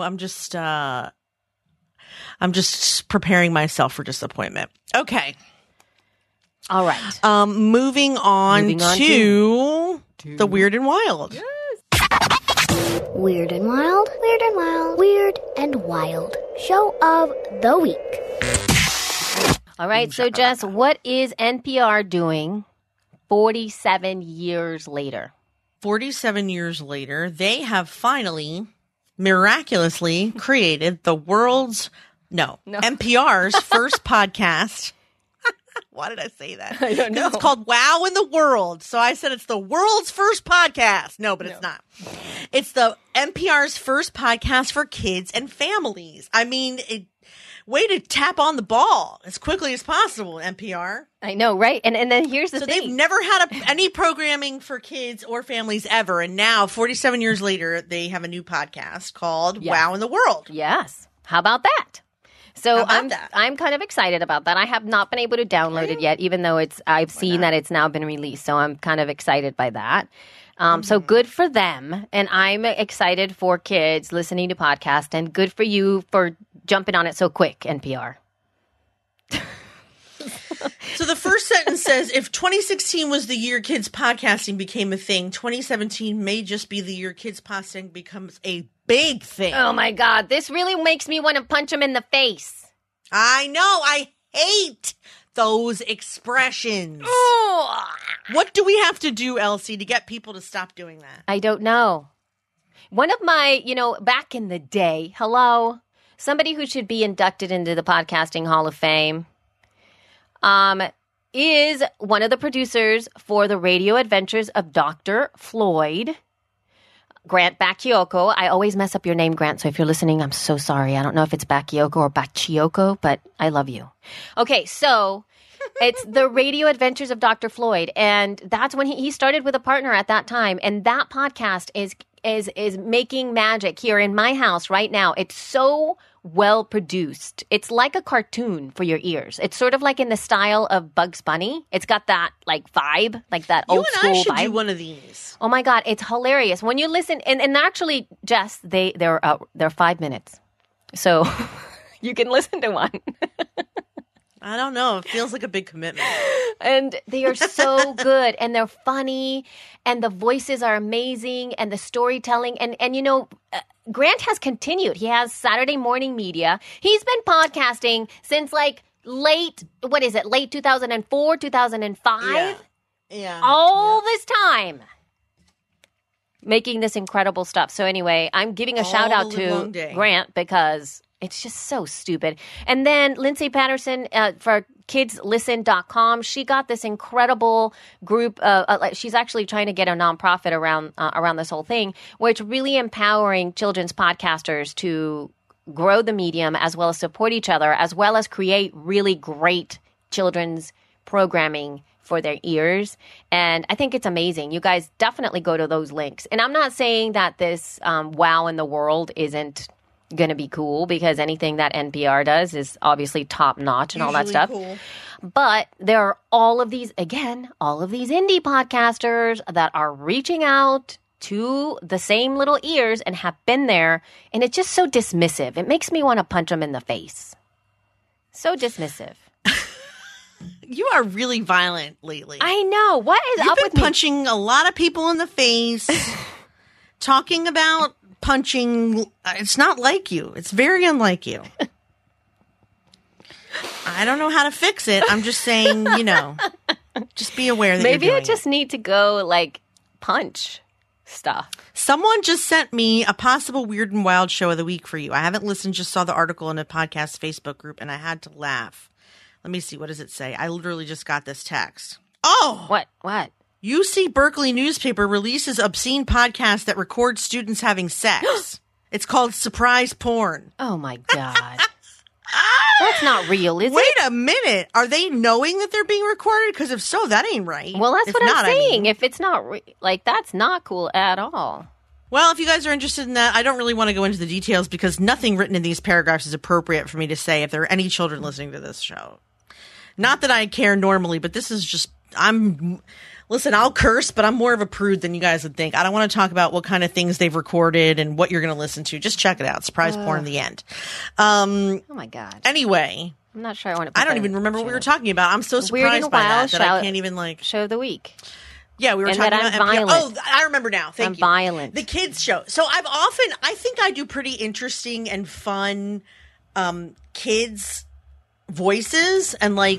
preparing myself for disappointment. Okay. All right. Moving on to the Weird and Wild. Yes. Weird and Wild, Weird and Wild, Weird and Wild. Show of the week. All right, so Jess, what is NPR doing 47 years later? 47 years later, they have finally, miraculously created NPR's first podcast. Why did I say that? I don't know. It's called Wow in the World. So I said it's the world's first podcast. No, but it's not. It's the NPR's first podcast for kids and families. I mean, way to tap on the ball as quickly as possible, NPR. I know, right? And then here's the thing. So they've never had any programming for kids or families ever. And now, 47 years later, they have a new podcast called Wow in the World. Yes. How about that? So I'm kind of excited about that. I have not been able to download it yet, even though I've seen that it's now been released. So I'm kind of excited by that. So good for them. And I'm excited for kids listening to podcasts, and good for you for jumping on it so quick, NPR. So the first sentence says, if 2016 was the year kids podcasting became a thing, 2017 may just be the year kids podcasting becomes a big thing. Oh my God. This really makes me want to punch them in the face. I know. I hate those expressions. Oh. What do we have to do, Elsie, to get people to stop doing that? I don't know. One of my, back in the day, somebody who should be inducted into the Podcasting Hall of Fame is one of the producers for the radio adventures of Dr. Floyd, Grant Bakayoko. I always mess up your name, Grant, so if you're listening, I'm so sorry. I don't know if it's Bakayoko or Bakayoko, but I love you. Okay, so it's the radio adventures of Dr. Floyd, and that's when he started with a partner at that time, and that podcast is making magic here in my house right now. It's so well produced. It's like a cartoon for your ears. It's sort of like in the style of Bugs Bunny. It's got that like vibe, like that old school vibe. You and I should do one of these. Oh my God, it's hilarious when you listen. And actually, Jess, they're 5 minutes, so you can listen to one. I don't know. It feels like a big commitment. And they are so good, and they're funny, and the voices are amazing, and the storytelling. And Grant has continued. He has Saturday Morning Media. He's been podcasting since like late 2004, 2005? Yeah. All this time. Making this incredible stuff. So anyway, I'm giving a shout out to Grant because it's just so stupid. And then Lindsay Patterson for kidslisten.com, she got this incredible group. She's actually trying to get a nonprofit around this whole thing, where it's really empowering children's podcasters to grow the medium as well as support each other, as well as create really great children's programming for their ears. And I think it's amazing. You guys definitely go to those links. And I'm not saying that this Wow in the World isn't going to be cool, because anything that NPR does is obviously top notch and all that stuff. Cool. But there are all of these indie podcasters that are reaching out to the same little ears and have been there. And it's just so dismissive. It makes me want to punch them in the face. So dismissive. You are really violent lately. I know. What is up with me? You've been punching a lot of people in the face, talking about punching. It's not like you. It's very unlike you. I don't know how to fix it. I'm just saying, just be aware that maybe you're doing I just need to go like punch. stuff. Someone just sent me a possible Weird and Wild show of the week for you. I haven't listened, just saw the article in a podcast Facebook group, and I had to laugh. Let me see. What does it say? I literally just got this text. Oh! What? UC Berkeley newspaper releases obscene podcast that records students having sex. It's called Surprise Porn. Oh, my God. That's not real, is it? Wait a minute. Are they knowing that they're being recorded? Because if so, that ain't right. Well, that's if what not, I'm saying. I mean, If it's not, that's not cool at all. well, if you guys are interested in that, I don't really want to go into the details because nothing written in these paragraphs is appropriate for me to say if there are any children listening to this show. Not that I care normally, but this is just, listen, I'll curse, but I'm more of a prude than you guys would think. I don't want to talk about what kind of things they've recorded and what you're going to listen to. Just check it out. Surprise Porn in the end. Oh, my God. Anyway, I'm not sure I want to. I don't even remember what we were talking about. I'm so surprised by that I can't even show of the week. Yeah, we were and talking that about I'm violent. Oh, I remember now. Thank you. I'm violent. The kids show. So I think I do pretty interesting and fun kids voices, and like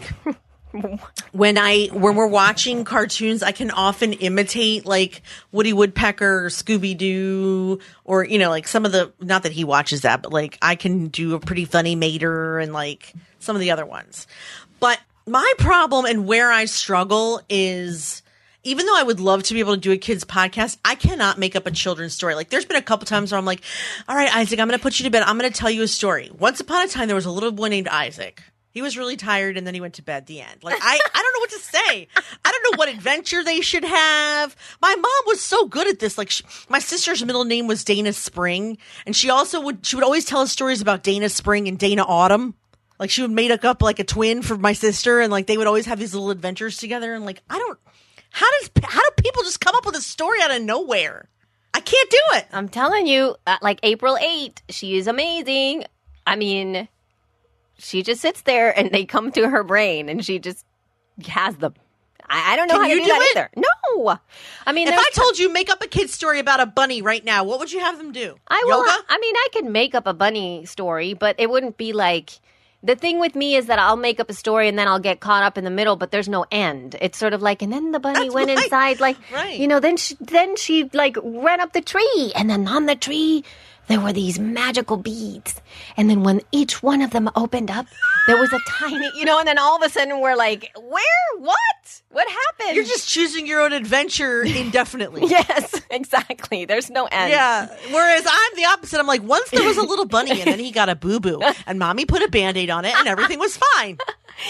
when we're watching cartoons, I can often imitate like Woody Woodpecker or Scooby Doo, or like some of the, not that he watches that, but like I can do a pretty funny Mater and like some of the other ones. But my problem and where I struggle is, even though I would love to be able to do a kids podcast, I cannot make up a children's story. Like there's been a couple times where I'm like, all right, Isaac, I'm going to put you to bed. I'm going to tell you a story. Once upon a time, there was a little boy named Isaac. He was really tired and then he went to bed. The end. Like I don't know what to say. I don't know what adventure they should have. My mom was so good at this. Like my sister's middle name was Dana Spring, and she would always tell us stories about Dana Spring and Dana Autumn. Like she would make up like a twin for my sister, and like they would always have these little adventures together. And like how do people just come up with a story out of nowhere? I can't do it. I'm telling you, like April 8, she is amazing. I mean, she just sits there and they come to her brain and she just has them. I don't know how to do that either. No. I mean, if I told you make up a kid's story about a bunny right now, what would you have them do? Yoga? I mean, I could make up a bunny story, but it wouldn't be like, the thing with me is that I'll make up a story and then I'll get caught up in the middle, but there's no end. It's sort of like, and then the bunny went inside, like, then she like ran up the tree, and then on the tree there were these magical beads. And then when each one of them opened up, there was a tiny, and then all of a sudden we're like, where? What? What happened? You're just choosing your own adventure indefinitely. Yes, exactly. There's no end. Yeah. Whereas I'm the opposite. I'm like, once there was a little bunny and then he got a boo-boo and mommy put a Band-Aid on it and everything was fine.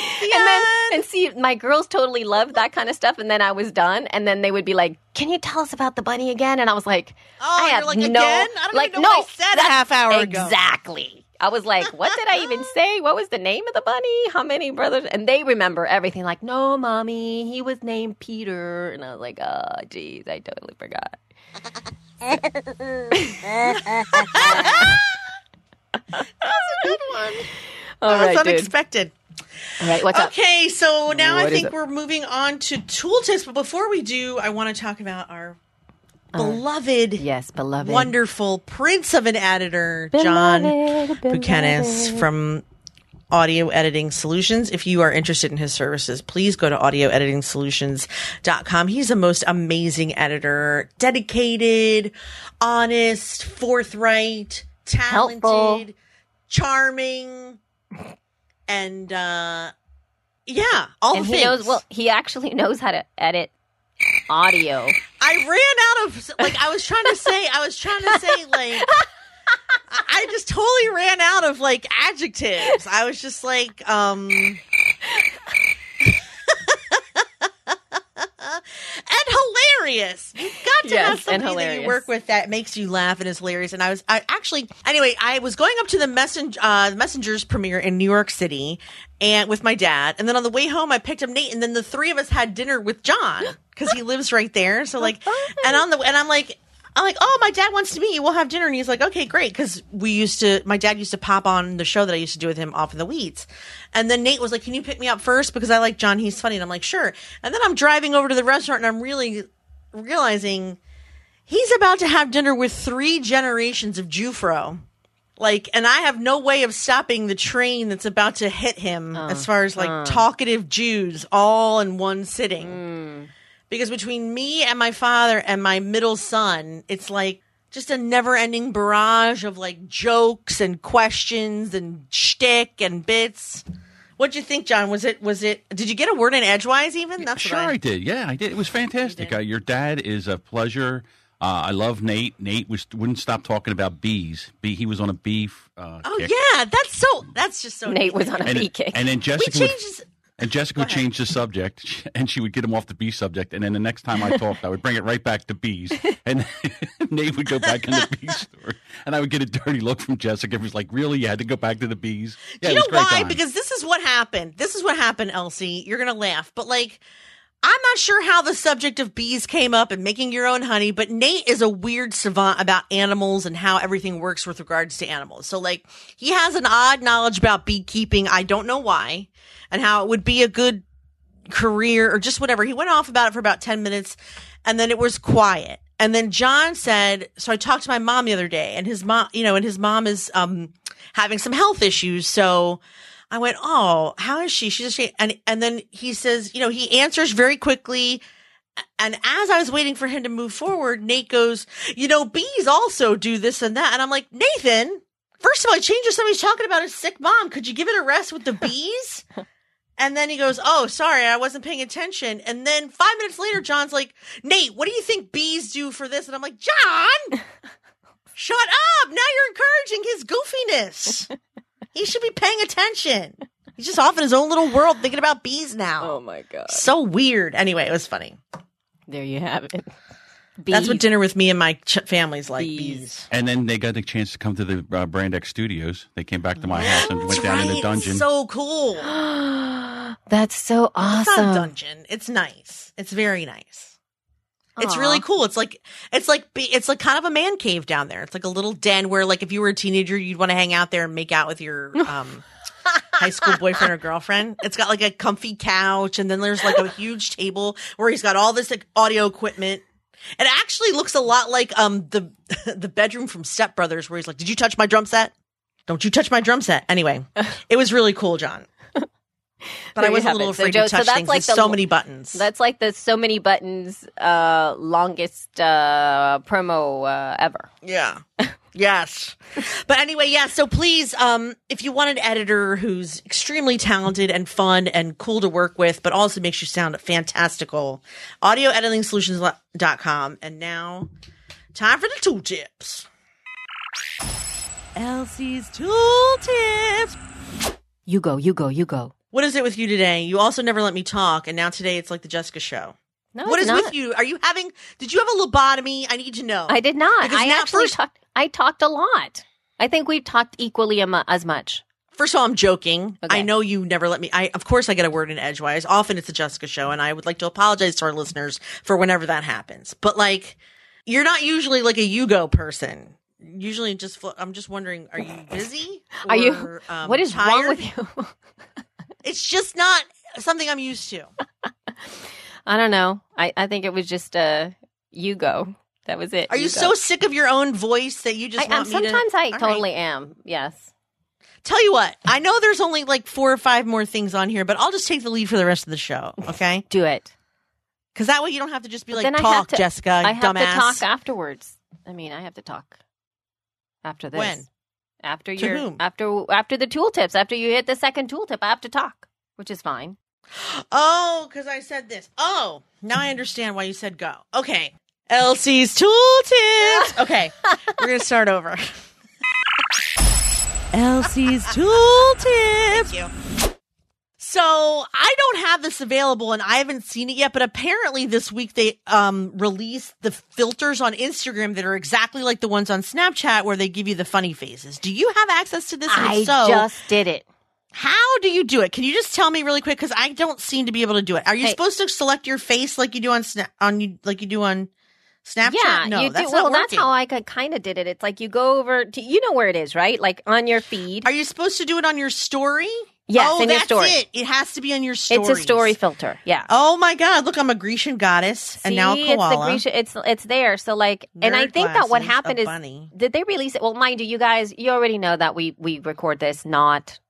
And see, my girls totally loved that kind of stuff, and then I was done, and then they would be like, "Can you tell us about the bunny again?" And I was like, "Oh, you're like, again? I don't even know what I said a half hour ago." Exactly. I was like, "What did I even say? What was the name of the bunny? How many brothers?" And they remember everything. Like, "No, mommy, he was named Peter." And I was like, "Oh, geez, I totally forgot." That was a good one. That was unexpected. All right, what's up? Okay, so now I think we're moving on to tool tips. But before we do, I want to talk about our beloved, wonderful prince of an editor, John Buchanan from Audio Editing Solutions. If you are interested in his services, please go to audioeditingsolutions.com. He's the most amazing editor, dedicated, honest, forthright, talented, helpful, charming, and all and the things. He actually knows how to edit audio. I ran out of I was trying to say I just totally ran out of like adjectives. I was just like and hilarious. You've got to have somebody that you work with that makes you laugh and is hilarious. And I was going up to the Messengers premiere in New York City and with my dad. And then on the way home, I picked up Nate, and then the three of us had dinner with John because he lives right there. So like, and I'm like, oh, my dad wants to meet you. We'll have dinner. And he's like, okay, great. Because my dad used to pop on the show that I used to do with him, Off in the Weeds. And then Nate was like, can you pick me up first? Because I like John. He's funny. And I'm like, sure. And then I'm driving over to the restaurant and I'm really realizing he's about to have dinner with 3 generations of Jufro. And I have no way of stopping the train that's about to hit him as far as talkative Jews all in one sitting. Because between me and my father and my middle son, it's like just a never-ending barrage of like jokes and questions and shtick and bits. What'd you think, John? Was it? Did you get a word in edgewise even? That's sure, I did. Yeah, I did. It was fantastic. Your dad is a pleasure. I love Nate. Nate wouldn't stop talking about bees. He was on a bee. Kick. Yeah, that's just so. Nate was on a bee kick. And then Jessica. Jessica would change the subject, and she would get him off the bee subject. And then the next time I talked, I would bring it right back to bees. And Nate would go back in the bee story. And I would get a dirty look from Jessica. It was like, really? You had to go back to the bees? Yeah, you know why? Because this is what happened. Elsie. You're going to laugh. But like, I'm not sure how the subject of bees came up and making your own honey, but Nate is a weird savant about animals and how everything works with regards to animals. So like, he has an odd knowledge about beekeeping. I don't know why. And how it would be a good career or just whatever. He went off about it for about 10 minutes and then it was quiet. And then John said, so I talked to my mom the other day and his mom, and his mom is having some health issues. So I went, oh, how is she? She's a and then he says, he answers very quickly. And as I was waiting for him to move forward, Nate goes, bees also do this and that. And I'm like, Nathan, first of all, I changed to somebody's talking about his sick mom. Could you give it a rest with the bees? And then he goes, oh, sorry, I wasn't paying attention. And then 5 minutes later, John's like, Nate, what do you think bees do for this? And I'm like, John, shut up. Now you're encouraging his goofiness. He should be paying attention. He's just off in his own little world thinking about bees now. Oh, my God. So weird. Anyway, it was funny. There you have it. Bees. That's what dinner with me and my family's like, bees. And then they got the chance to come to the Brand X Studios. They came back to my house and went down in the dungeon. So cool. That's so awesome. It's not a dungeon. It's nice. It's very nice. Aww. It's really cool. It's like kind of a man cave down there. It's like a little den where like if you were a teenager, you'd want to hang out there and make out with your high school boyfriend or girlfriend. It's got like a comfy couch and then there's like a huge table where he's got all this like audio equipment. It actually looks a lot like the bedroom from Step Brothers where he's like, did you touch my drum set? Don't you touch my drum set. Anyway, it was really cool, John. But I was a little afraid to touch things. Like there's so many buttons. That's like the so many buttons longest promo ever. Yeah. Yes. But anyway, yeah. So please, if you want an editor who's extremely talented and fun and cool to work with, but also makes you sound fantastical, audioeditingsolutions.com. And now, time for the tooltips. Elsie's tooltips. You go. What is it with you today? You also never let me talk, and now today it's like the Jessica show. No, what is not. with you? Did you have a lobotomy? I need to know. I did not. I talked a lot. I think we've talked equally as much. First of all, I'm joking. Okay. I know you never let me. Of course, I get a word in edgewise. Often it's a Jessica show, and I would like to apologize to our listeners for whenever that happens. But like, you're not usually like a Yugo person. Usually, I'm just wondering, are you busy? Are you? What is tired? wrong with you? It's just not something I'm used to. I don't know. I think it was just you go. That was it. Are you so sick of your own voice that you just want me to? Sometimes I totally am. Yes. Tell you what, I know there's only like 4 or 5 more things on here, but I'll just take the lead for the rest of the show. Okay. Do it. Because that way you don't have to just be like, then talk, Jessica, I have dumbass. to talk afterwards. I mean, I have to talk after this. When? After to whom? After the tooltips, after you hit the second tooltip, I have to talk, which is fine. Oh, because I said this. Oh, now I understand why you said go. Okay. Elsie's tooltips. Okay. We're going to start over. Elsie's tooltips. Thank you. So I don't have this available and I haven't seen it yet, but apparently this week they released the filters on Instagram that are exactly like the ones on Snapchat where they give you the funny faces. Do you have access to this? I just did it. How do you do it? Can you just tell me really quick? Because I don't seem to be able to do it. Are you supposed to select your face like you do on Snapchat? Yeah, no, you that's do. not Well, that's working. how I kind of did it. It's like you go over to, you know where it is, right? Like on your feed. Are you supposed to do it on your story? Yes, in your story. That's it. It has to be on your story. It's a story filter. Yeah. Oh my God! Look, I'm a Grecian goddess and now a koala. It's there. So like, and I think that what happened is, did they release it? Well, mind you, you guys, you already know that we record this not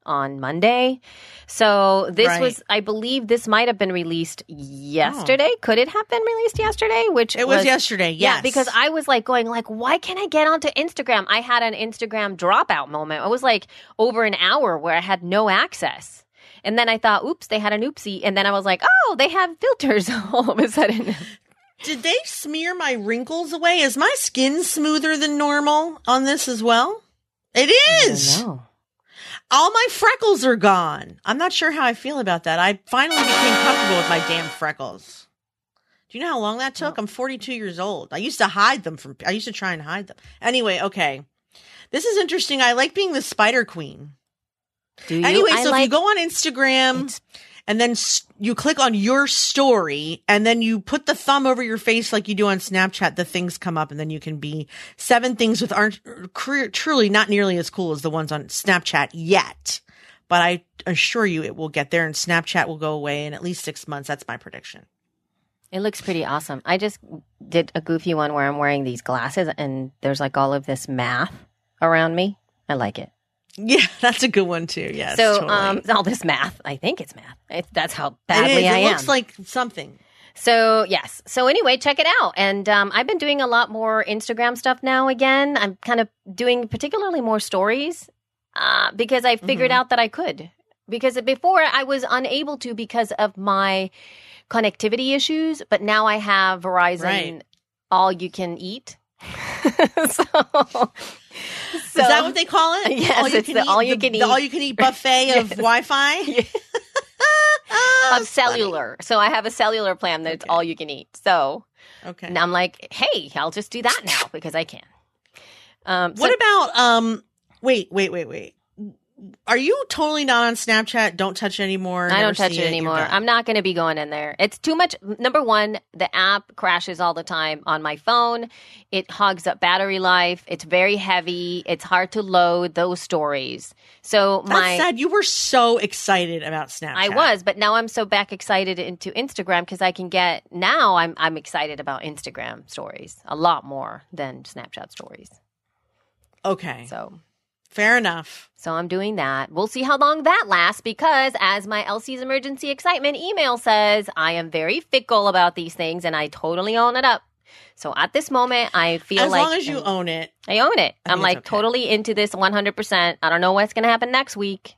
on Monday. So this Right. was, I believe this might have been released yesterday. Could it have been released yesterday? It was yesterday, yes. Yeah, because I was like going like, why can't I get onto Instagram? I had an Instagram dropout moment. It was like over an hour where I had no access. And then I thought, oops, they had an oopsie. And then I was like, oh, they have filters all of a sudden. Did they smear my wrinkles away? Is my skin smoother than normal on this as well? It is. No. All my freckles are gone. I'm not sure how I feel about that. I finally became comfortable with my damn freckles. Do you know how long that took? I'm 42 years old. I used to try and hide them. Anyway, okay. This is interesting. I like being the Spider Queen. Do you? Anyway, so if you go on Instagram and then you click on your story and then you put the thumb over your face like you do on Snapchat, the things come up and then you can be 7 things with aren't truly not nearly as cool as the ones on Snapchat yet. But I assure you it will get there and Snapchat will go away in at least 6 months. That's my prediction. It looks pretty awesome. I just did a goofy one where I'm wearing these glasses and there's like all of this math around me. I like it. Yeah, that's a good one too. Yes. So, totally. all this math, I think it's math. That's how It badly is. I It am. looks like something. So, yes. So, anyway, check it out. And I've been doing a lot more Instagram stuff now again. I'm kind of doing particularly more stories because I figured out that I could. Because before I was unable to because of my connectivity issues, but now I have Verizon Right. all you can eat. So, Is that what they call it? Yes, it's the all you can eat. The all you can eat buffet of Wi-Fi. of cellular. So I have a cellular plan that's all you can eat. So Okay. and I'm like, hey, I'll just do that now because I can. What about wait. Are you totally not on Snapchat? Don't touch it anymore. I never don't touch see it you're anymore. done? I'm not going to be going in there. It's too much. Number one, the app crashes all the time on my phone. It hogs up battery life. It's very heavy. It's hard to load those stories. So That's sad. You were so excited about Snapchat. I was, but now I'm so back excited into Instagram because I can get now. I'm excited about Instagram stories a lot more than Snapchat stories. Okay. So Fair enough. So I'm doing that. We'll see how long that lasts because as my Elsie's Emergency Excitement email says, I am very fickle about these things and I totally own it up. So at this moment, I feel As like... long as you own it. I own it. I I'm think like it's okay. totally into this 100%. I don't know what's going to happen next week.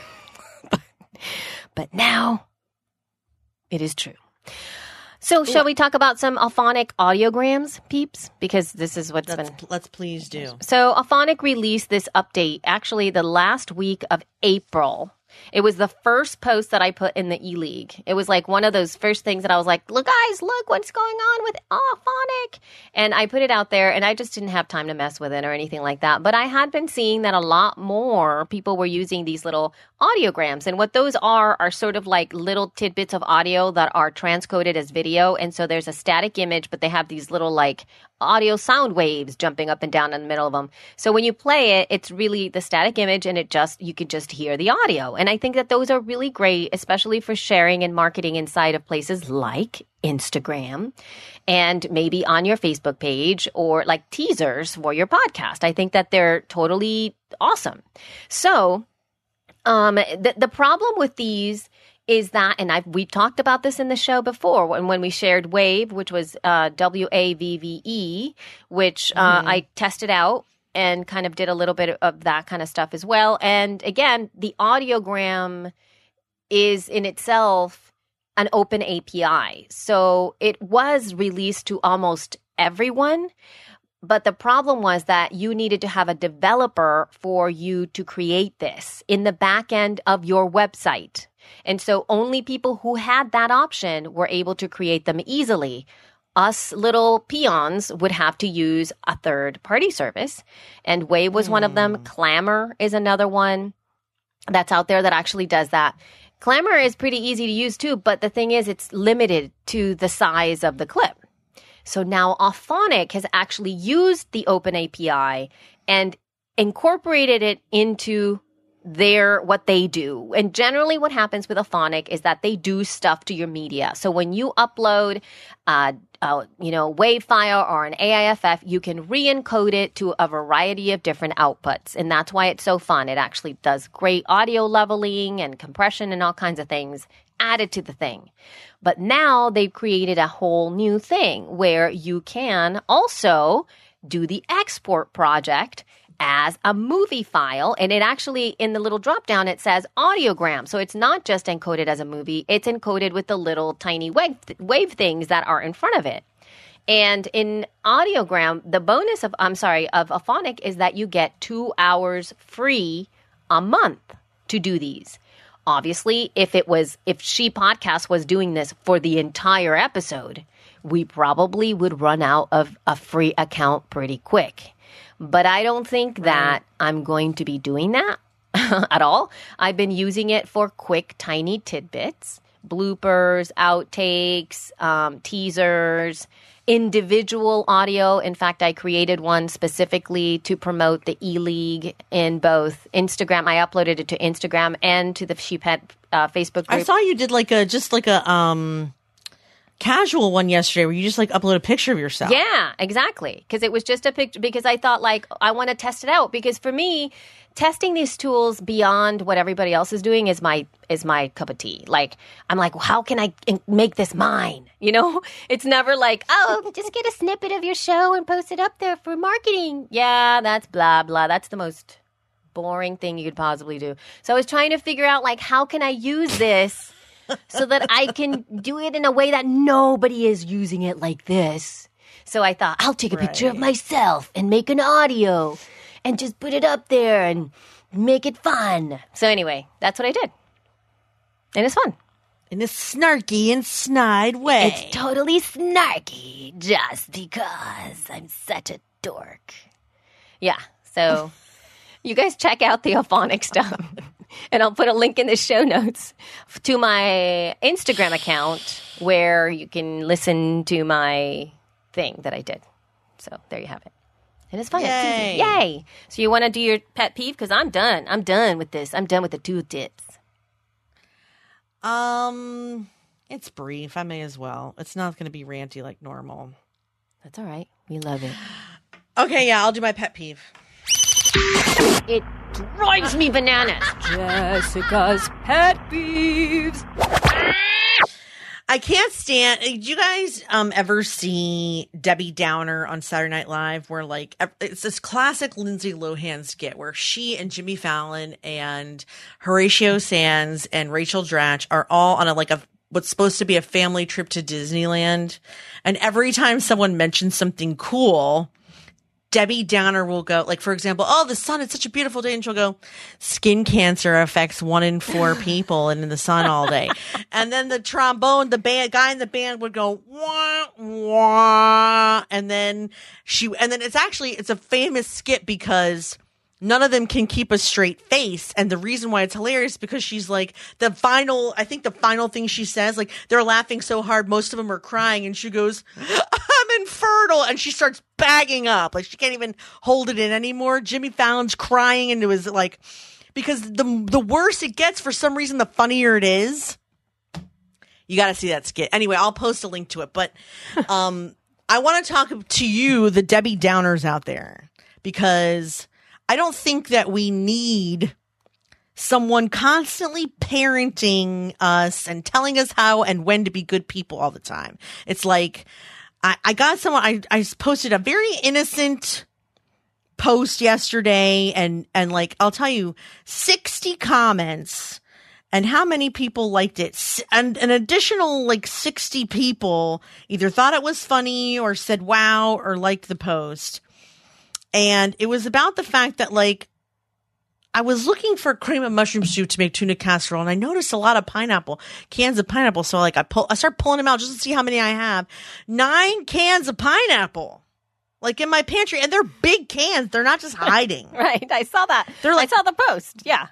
but now it is true. So shall we talk about some Alphonic audiograms, peeps? Because this is what's been... Let's please do. So Alphonic released this update actually the last week of April. It was the first post that I put in the e-league. It was like one of those first things that I was like, look, guys, look what's going on with Alphonic. And I put it out there and I just didn't have time to mess with it or anything like that. But I had been seeing that a lot more people were using these little audiograms. And what those are sort of like little tidbits of audio that are transcoded as video. And so there's a static image, but they have these little like audio sound waves jumping up and down in the middle of them. So when you play it, it's really the static image and you could just hear the audio. And I think that those are really great, especially for sharing and marketing inside of places like Instagram and maybe on your Facebook page or like teasers for your podcast. I think that they're totally awesome. So the problem with these is that, and we've talked about this in the show before when we shared Wave, which was WAVVE, which I tested out and kind of did a little bit of that kind of stuff as well. And again, the audiogram is in itself an open API. So it was released to almost everyone. But the problem was that you needed to have a developer for you to create this in the back end of your website. And so only people who had that option were able to create them easily. Us little peons would have to use a third-party service. And Wave was one of them. Clamor is another one that's out there that actually does that. Clamor is pretty easy to use too, but the thing is it's limited to the size of the clip. So now Alphonic has actually used the open API and incorporated it into what they do. And generally what happens with Auphonic is that they do stuff to your media. So when you upload WAV file or an AIFF, you can re-encode it to a variety of different outputs. And that's why it's so fun. It actually does great audio leveling and compression and all kinds of things added to the thing. But now they've created a whole new thing where you can also do the export project as a movie file. And it actually, in the little drop down, it says audiogram. So it's not just encoded as a movie, it's encoded with the little tiny wave things that are in front of it. And in audiogram, the bonus of Auphonic is that you get 2 hours free a month to do these. Obviously, if She Podcast was doing this for the entire episode, we probably would run out of a free account pretty quick. But I don't think that I'm going to be doing that at all. I've been using it for quick, tiny tidbits, bloopers, outtakes, teasers, individual audio. In fact, I created one specifically to promote the E-League in both Instagram. I uploaded it to Instagram and to the Sheephead Facebook group. I saw you did just a casual one yesterday where you just upload a picture of yourself. Yeah, exactly. Because it was just a picture, because I thought I want to test it out. Because for me, testing these tools beyond what everybody else is doing is my cup of tea. I'm well, how can I make this mine? It's never just get a snippet of your show and post it up there for marketing. Yeah, that's blah, blah. That's the most boring thing you could possibly do. So I was trying to figure out how can I use this so that I can do it in a way that nobody is using it like this. So I thought, I'll take a picture of myself and make an audio and just put it up there and make it fun. So anyway, that's what I did. And it's fun. In a snarky and snide way. It's totally snarky just because I'm such a dork. Yeah, so you guys check out the Auphonic stuff. And I'll put a link in the show notes to my Instagram account where you can listen to my thing that I did. So there you have it. And it's fun. Yay. It's easy. Yay. So you want to do your pet peeve? Because I'm done. I'm done with this. I'm done with the 2 tips. It's brief. I may as well. It's not going to be ranty like normal. That's all right. We love it. Okay, yeah, I'll do my pet peeve. It drives me bananas. Jessica's pet peeves. I can't stand. Did you guys ever see Debbie Downer on Saturday Night Live, where it's this classic Lindsay Lohan skit where she and Jimmy Fallon and Horatio Sands and Rachel Dratch are all on what's supposed to be a family trip to Disneyland, and every time someone mentions something cool, Debbie Downer will go, for example, the sun, it's such a beautiful day. And she'll go, skin cancer affects 1 in 4 people and in the sun all day. And then the trombone, guy in the band would go, wah, wah. And then it's a famous skit because none of them can keep a straight face. And the reason why it's hilarious is because she's the final thing she says, they're laughing so hard, most of them are crying. And she goes, I'm infertile. And she starts bagging up. She can't even hold it in anymore. Jimmy Fallon's crying into his, because the worse it gets, for some reason, the funnier it is. You got to see that skit. Anyway, I'll post a link to it. But I want to talk to you, the Debbie Downers out there, because I don't think that we need someone constantly parenting us and telling us how and when to be good people all the time. It's I got someone, I posted a very innocent post yesterday and I'll tell you, 60 comments, and how many people liked it? And an additional 60 people either thought it was funny or said wow or liked the post. And it was about the fact that I was looking for cream of mushroom soup to make tuna casserole, and I noticed a lot of cans of pineapple. So I start pulling them out just to see how many I have. 9 cans of pineapple, in my pantry, and they're big cans. They're not just hiding. Right. I saw that. I saw the post. Yeah.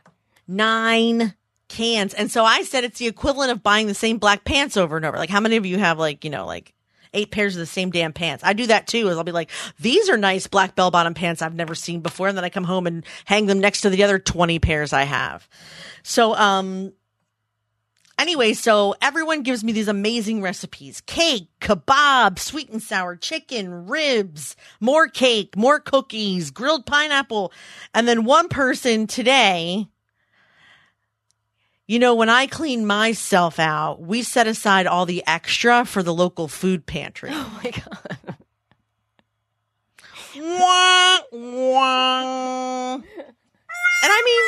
9 cans. And so I said it's the equivalent of buying the same black pants over and over. How many of you have 8 pairs of the same damn pants. I do that too. Is I'll be like, these are nice black bell bottom pants I've never seen before. And then I come home and hang them next to the other 20 pairs I have. So, anyway, so everyone gives me these amazing recipes. Cake, kebab, sweet and sour chicken, ribs, more cake, more cookies, grilled pineapple. And then one person today, you know, when I clean myself out, we set aside all the extra for the local food pantry. Oh my God. Wah, wah. And I mean,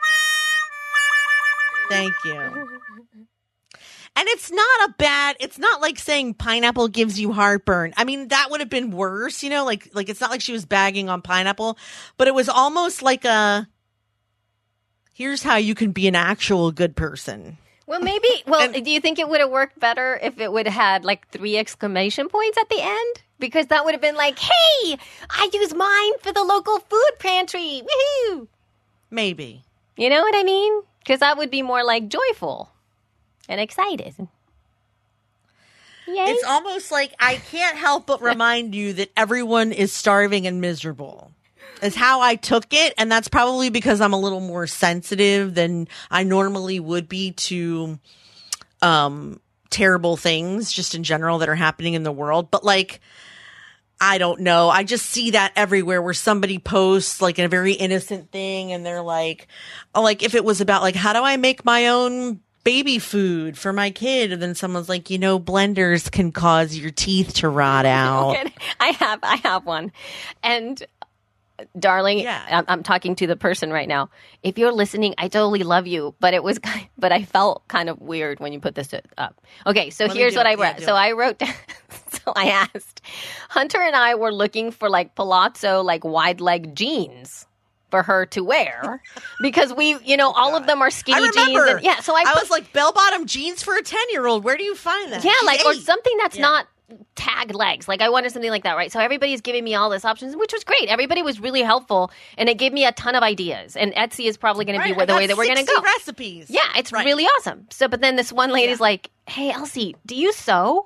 thank you. And it's not like saying pineapple gives you heartburn. I mean, that would have been worse, you know, like it's not like she was bagging on pineapple, but it was almost like here's how you can be an actual good person. Well, maybe. Well, do you think it would have worked better if it would have had like 3 exclamation points at the end? Because that would have been like, hey, I use mine for the local food pantry. Woohoo! Maybe. You know what I mean? Because that would be more like joyful and excited. Yay. It's almost like I can't help but remind you that everyone is starving and miserable. Is how I took it, and that's probably because I'm a little more sensitive than I normally would be to terrible things just in general that are happening in the world. But like, I don't know. I just see that everywhere where somebody posts like a very innocent thing and they're like if it was about like, how do I make my own baby food for my kid? And then someone's like, you know, blenders can cause your teeth to rot out. I have one. And darling, yeah. I'm talking to the person right now. If you're listening, I totally love you, but I felt kind of weird when you put this up. Okay, so here's what I wrote. Yeah, so I wrote down, so I asked, Hunter and I were looking for like palazzo, like wide leg jeans for her to wear because we, you know, all of them are skinny jeans. And, yeah, so I was like, bell bottom jeans for a 10-year-old. Where do you find that? Yeah, She's like 8. or something that's not tag legs. Like I wanted something like that, right? So everybody's giving me all this options, which was great. Everybody was really helpful, and it gave me a ton of ideas. And Etsy is probably going to be the way that we're going to go. Recipes. Yeah, it's really awesome. So, but then this one lady's like, "Hey, Elsie, do you sew?"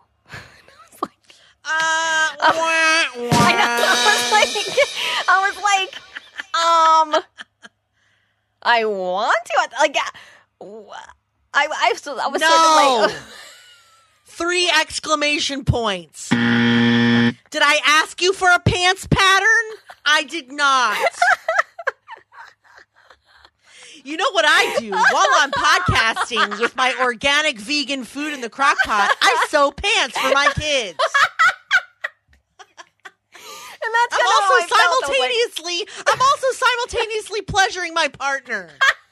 I want to. Like, I was sort of like. 3 exclamation points. Did I ask you for a pants pattern? I did not. You know what I do while I'm podcasting with my organic vegan food in the crock pot? I sew pants for my kids. And that's I'm also simultaneously pleasuring my partner.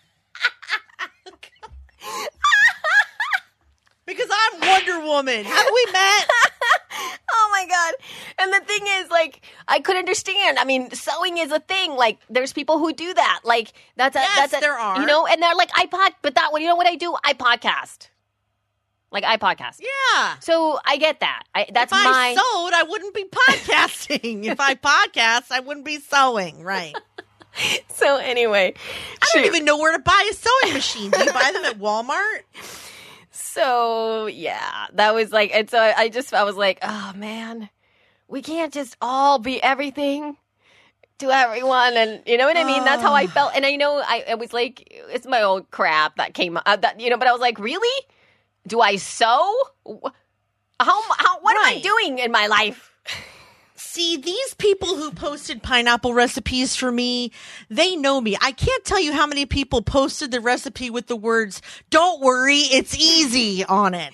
Because I'm Wonder Woman. Have we met? Oh my God. And the thing is, like, I could understand. I mean, sewing is a thing. Like, there's people who do that. Like, there are. You know, and they're like, you know what I do? I podcast. Like, I podcast. Yeah. So I get that. If I sewed, I wouldn't be podcasting. If I podcast, I wouldn't be sewing. Right. So anyway. I don't even know where to buy a sewing machine. Do you buy them at Walmart? So, yeah, that was like, and so I was like, oh man, we can't just all be everything to everyone. And you know what I mean? That's how I felt. And I know I was like, it's my old crap that came up, but I was like, really? Do I sew? What am I doing in my life? See, these people who posted pineapple recipes for me, they know me. I can't tell you how many people posted the recipe with the words, "Don't worry, it's easy" on it.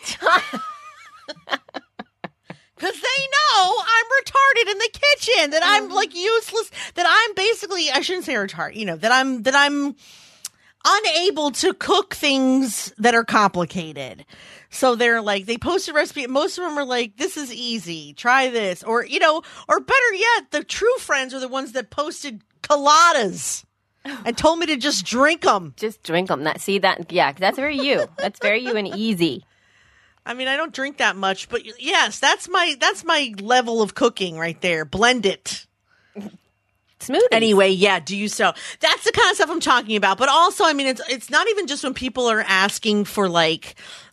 Because they know I'm retarded in the kitchen, that I'm like useless, that I'm basically, I shouldn't say retarded, that I'm unable to cook things that are complicated. So they're like, they post a recipe. Most of them are like, this is easy. Try this. Or, or better yet, the true friends are the ones that posted coladas and told me to just drink them. Just drink them. That's very you. That's very you and easy. I mean, I don't drink that much, but yes, that's my level of cooking right there. Blend it. Smoothie. Anyway, yeah, do you so? That's the kind of stuff I'm talking about. But also, I mean, it's not even just when people are asking for like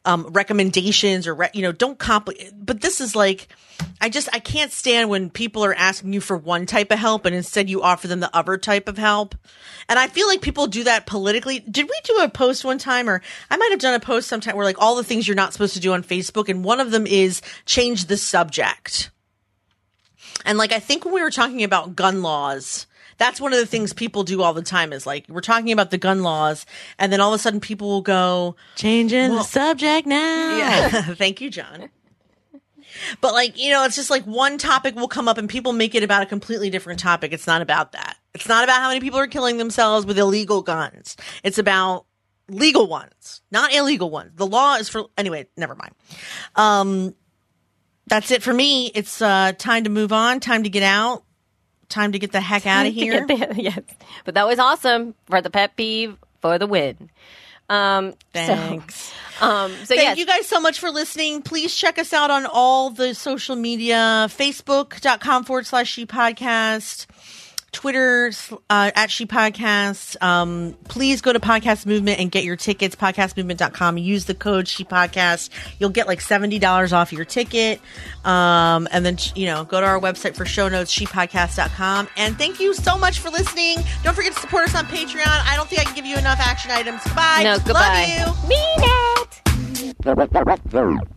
recommendations or, don't complicate. But this is like, I can't stand when people are asking you for one type of help and instead you offer them the other type of help. And I feel like people do that politically. Did we do a post one time, or I might have done a post sometime where like all the things you're not supposed to do on Facebook, and one of them is change the subject. And like, I think when we were talking about gun laws, that's one of the things people do all the time is like, we're talking about the gun laws, and then all of a sudden people will go, changing the subject now. Yeah. Thank you, John. But like, it's just like one topic will come up and people make it about a completely different topic. It's not about that. It's not about how many people are killing themselves with illegal guns. It's about legal ones, not illegal ones. The law is for, anyway, never mind. That's it for me. It's time to move on, time to get out, time to get the heck out of here. Yes. But that was awesome for the pet peeve for the win. Thanks. Thank you guys so much for listening. Please check us out on all the social media, facebook.com/She Podcast, Twitter at She Podcast. Please go to Podcast Movement and get your tickets, podcastmovement.com. Use the code She Podcast. You'll get like $70 off your ticket. And then, go to our website for show notes, shepodcast.com. And thank you so much for listening. Don't forget to support us on Patreon. I don't think I can give you enough action items. Goodbye. No, goodbye. Love you. Mean it.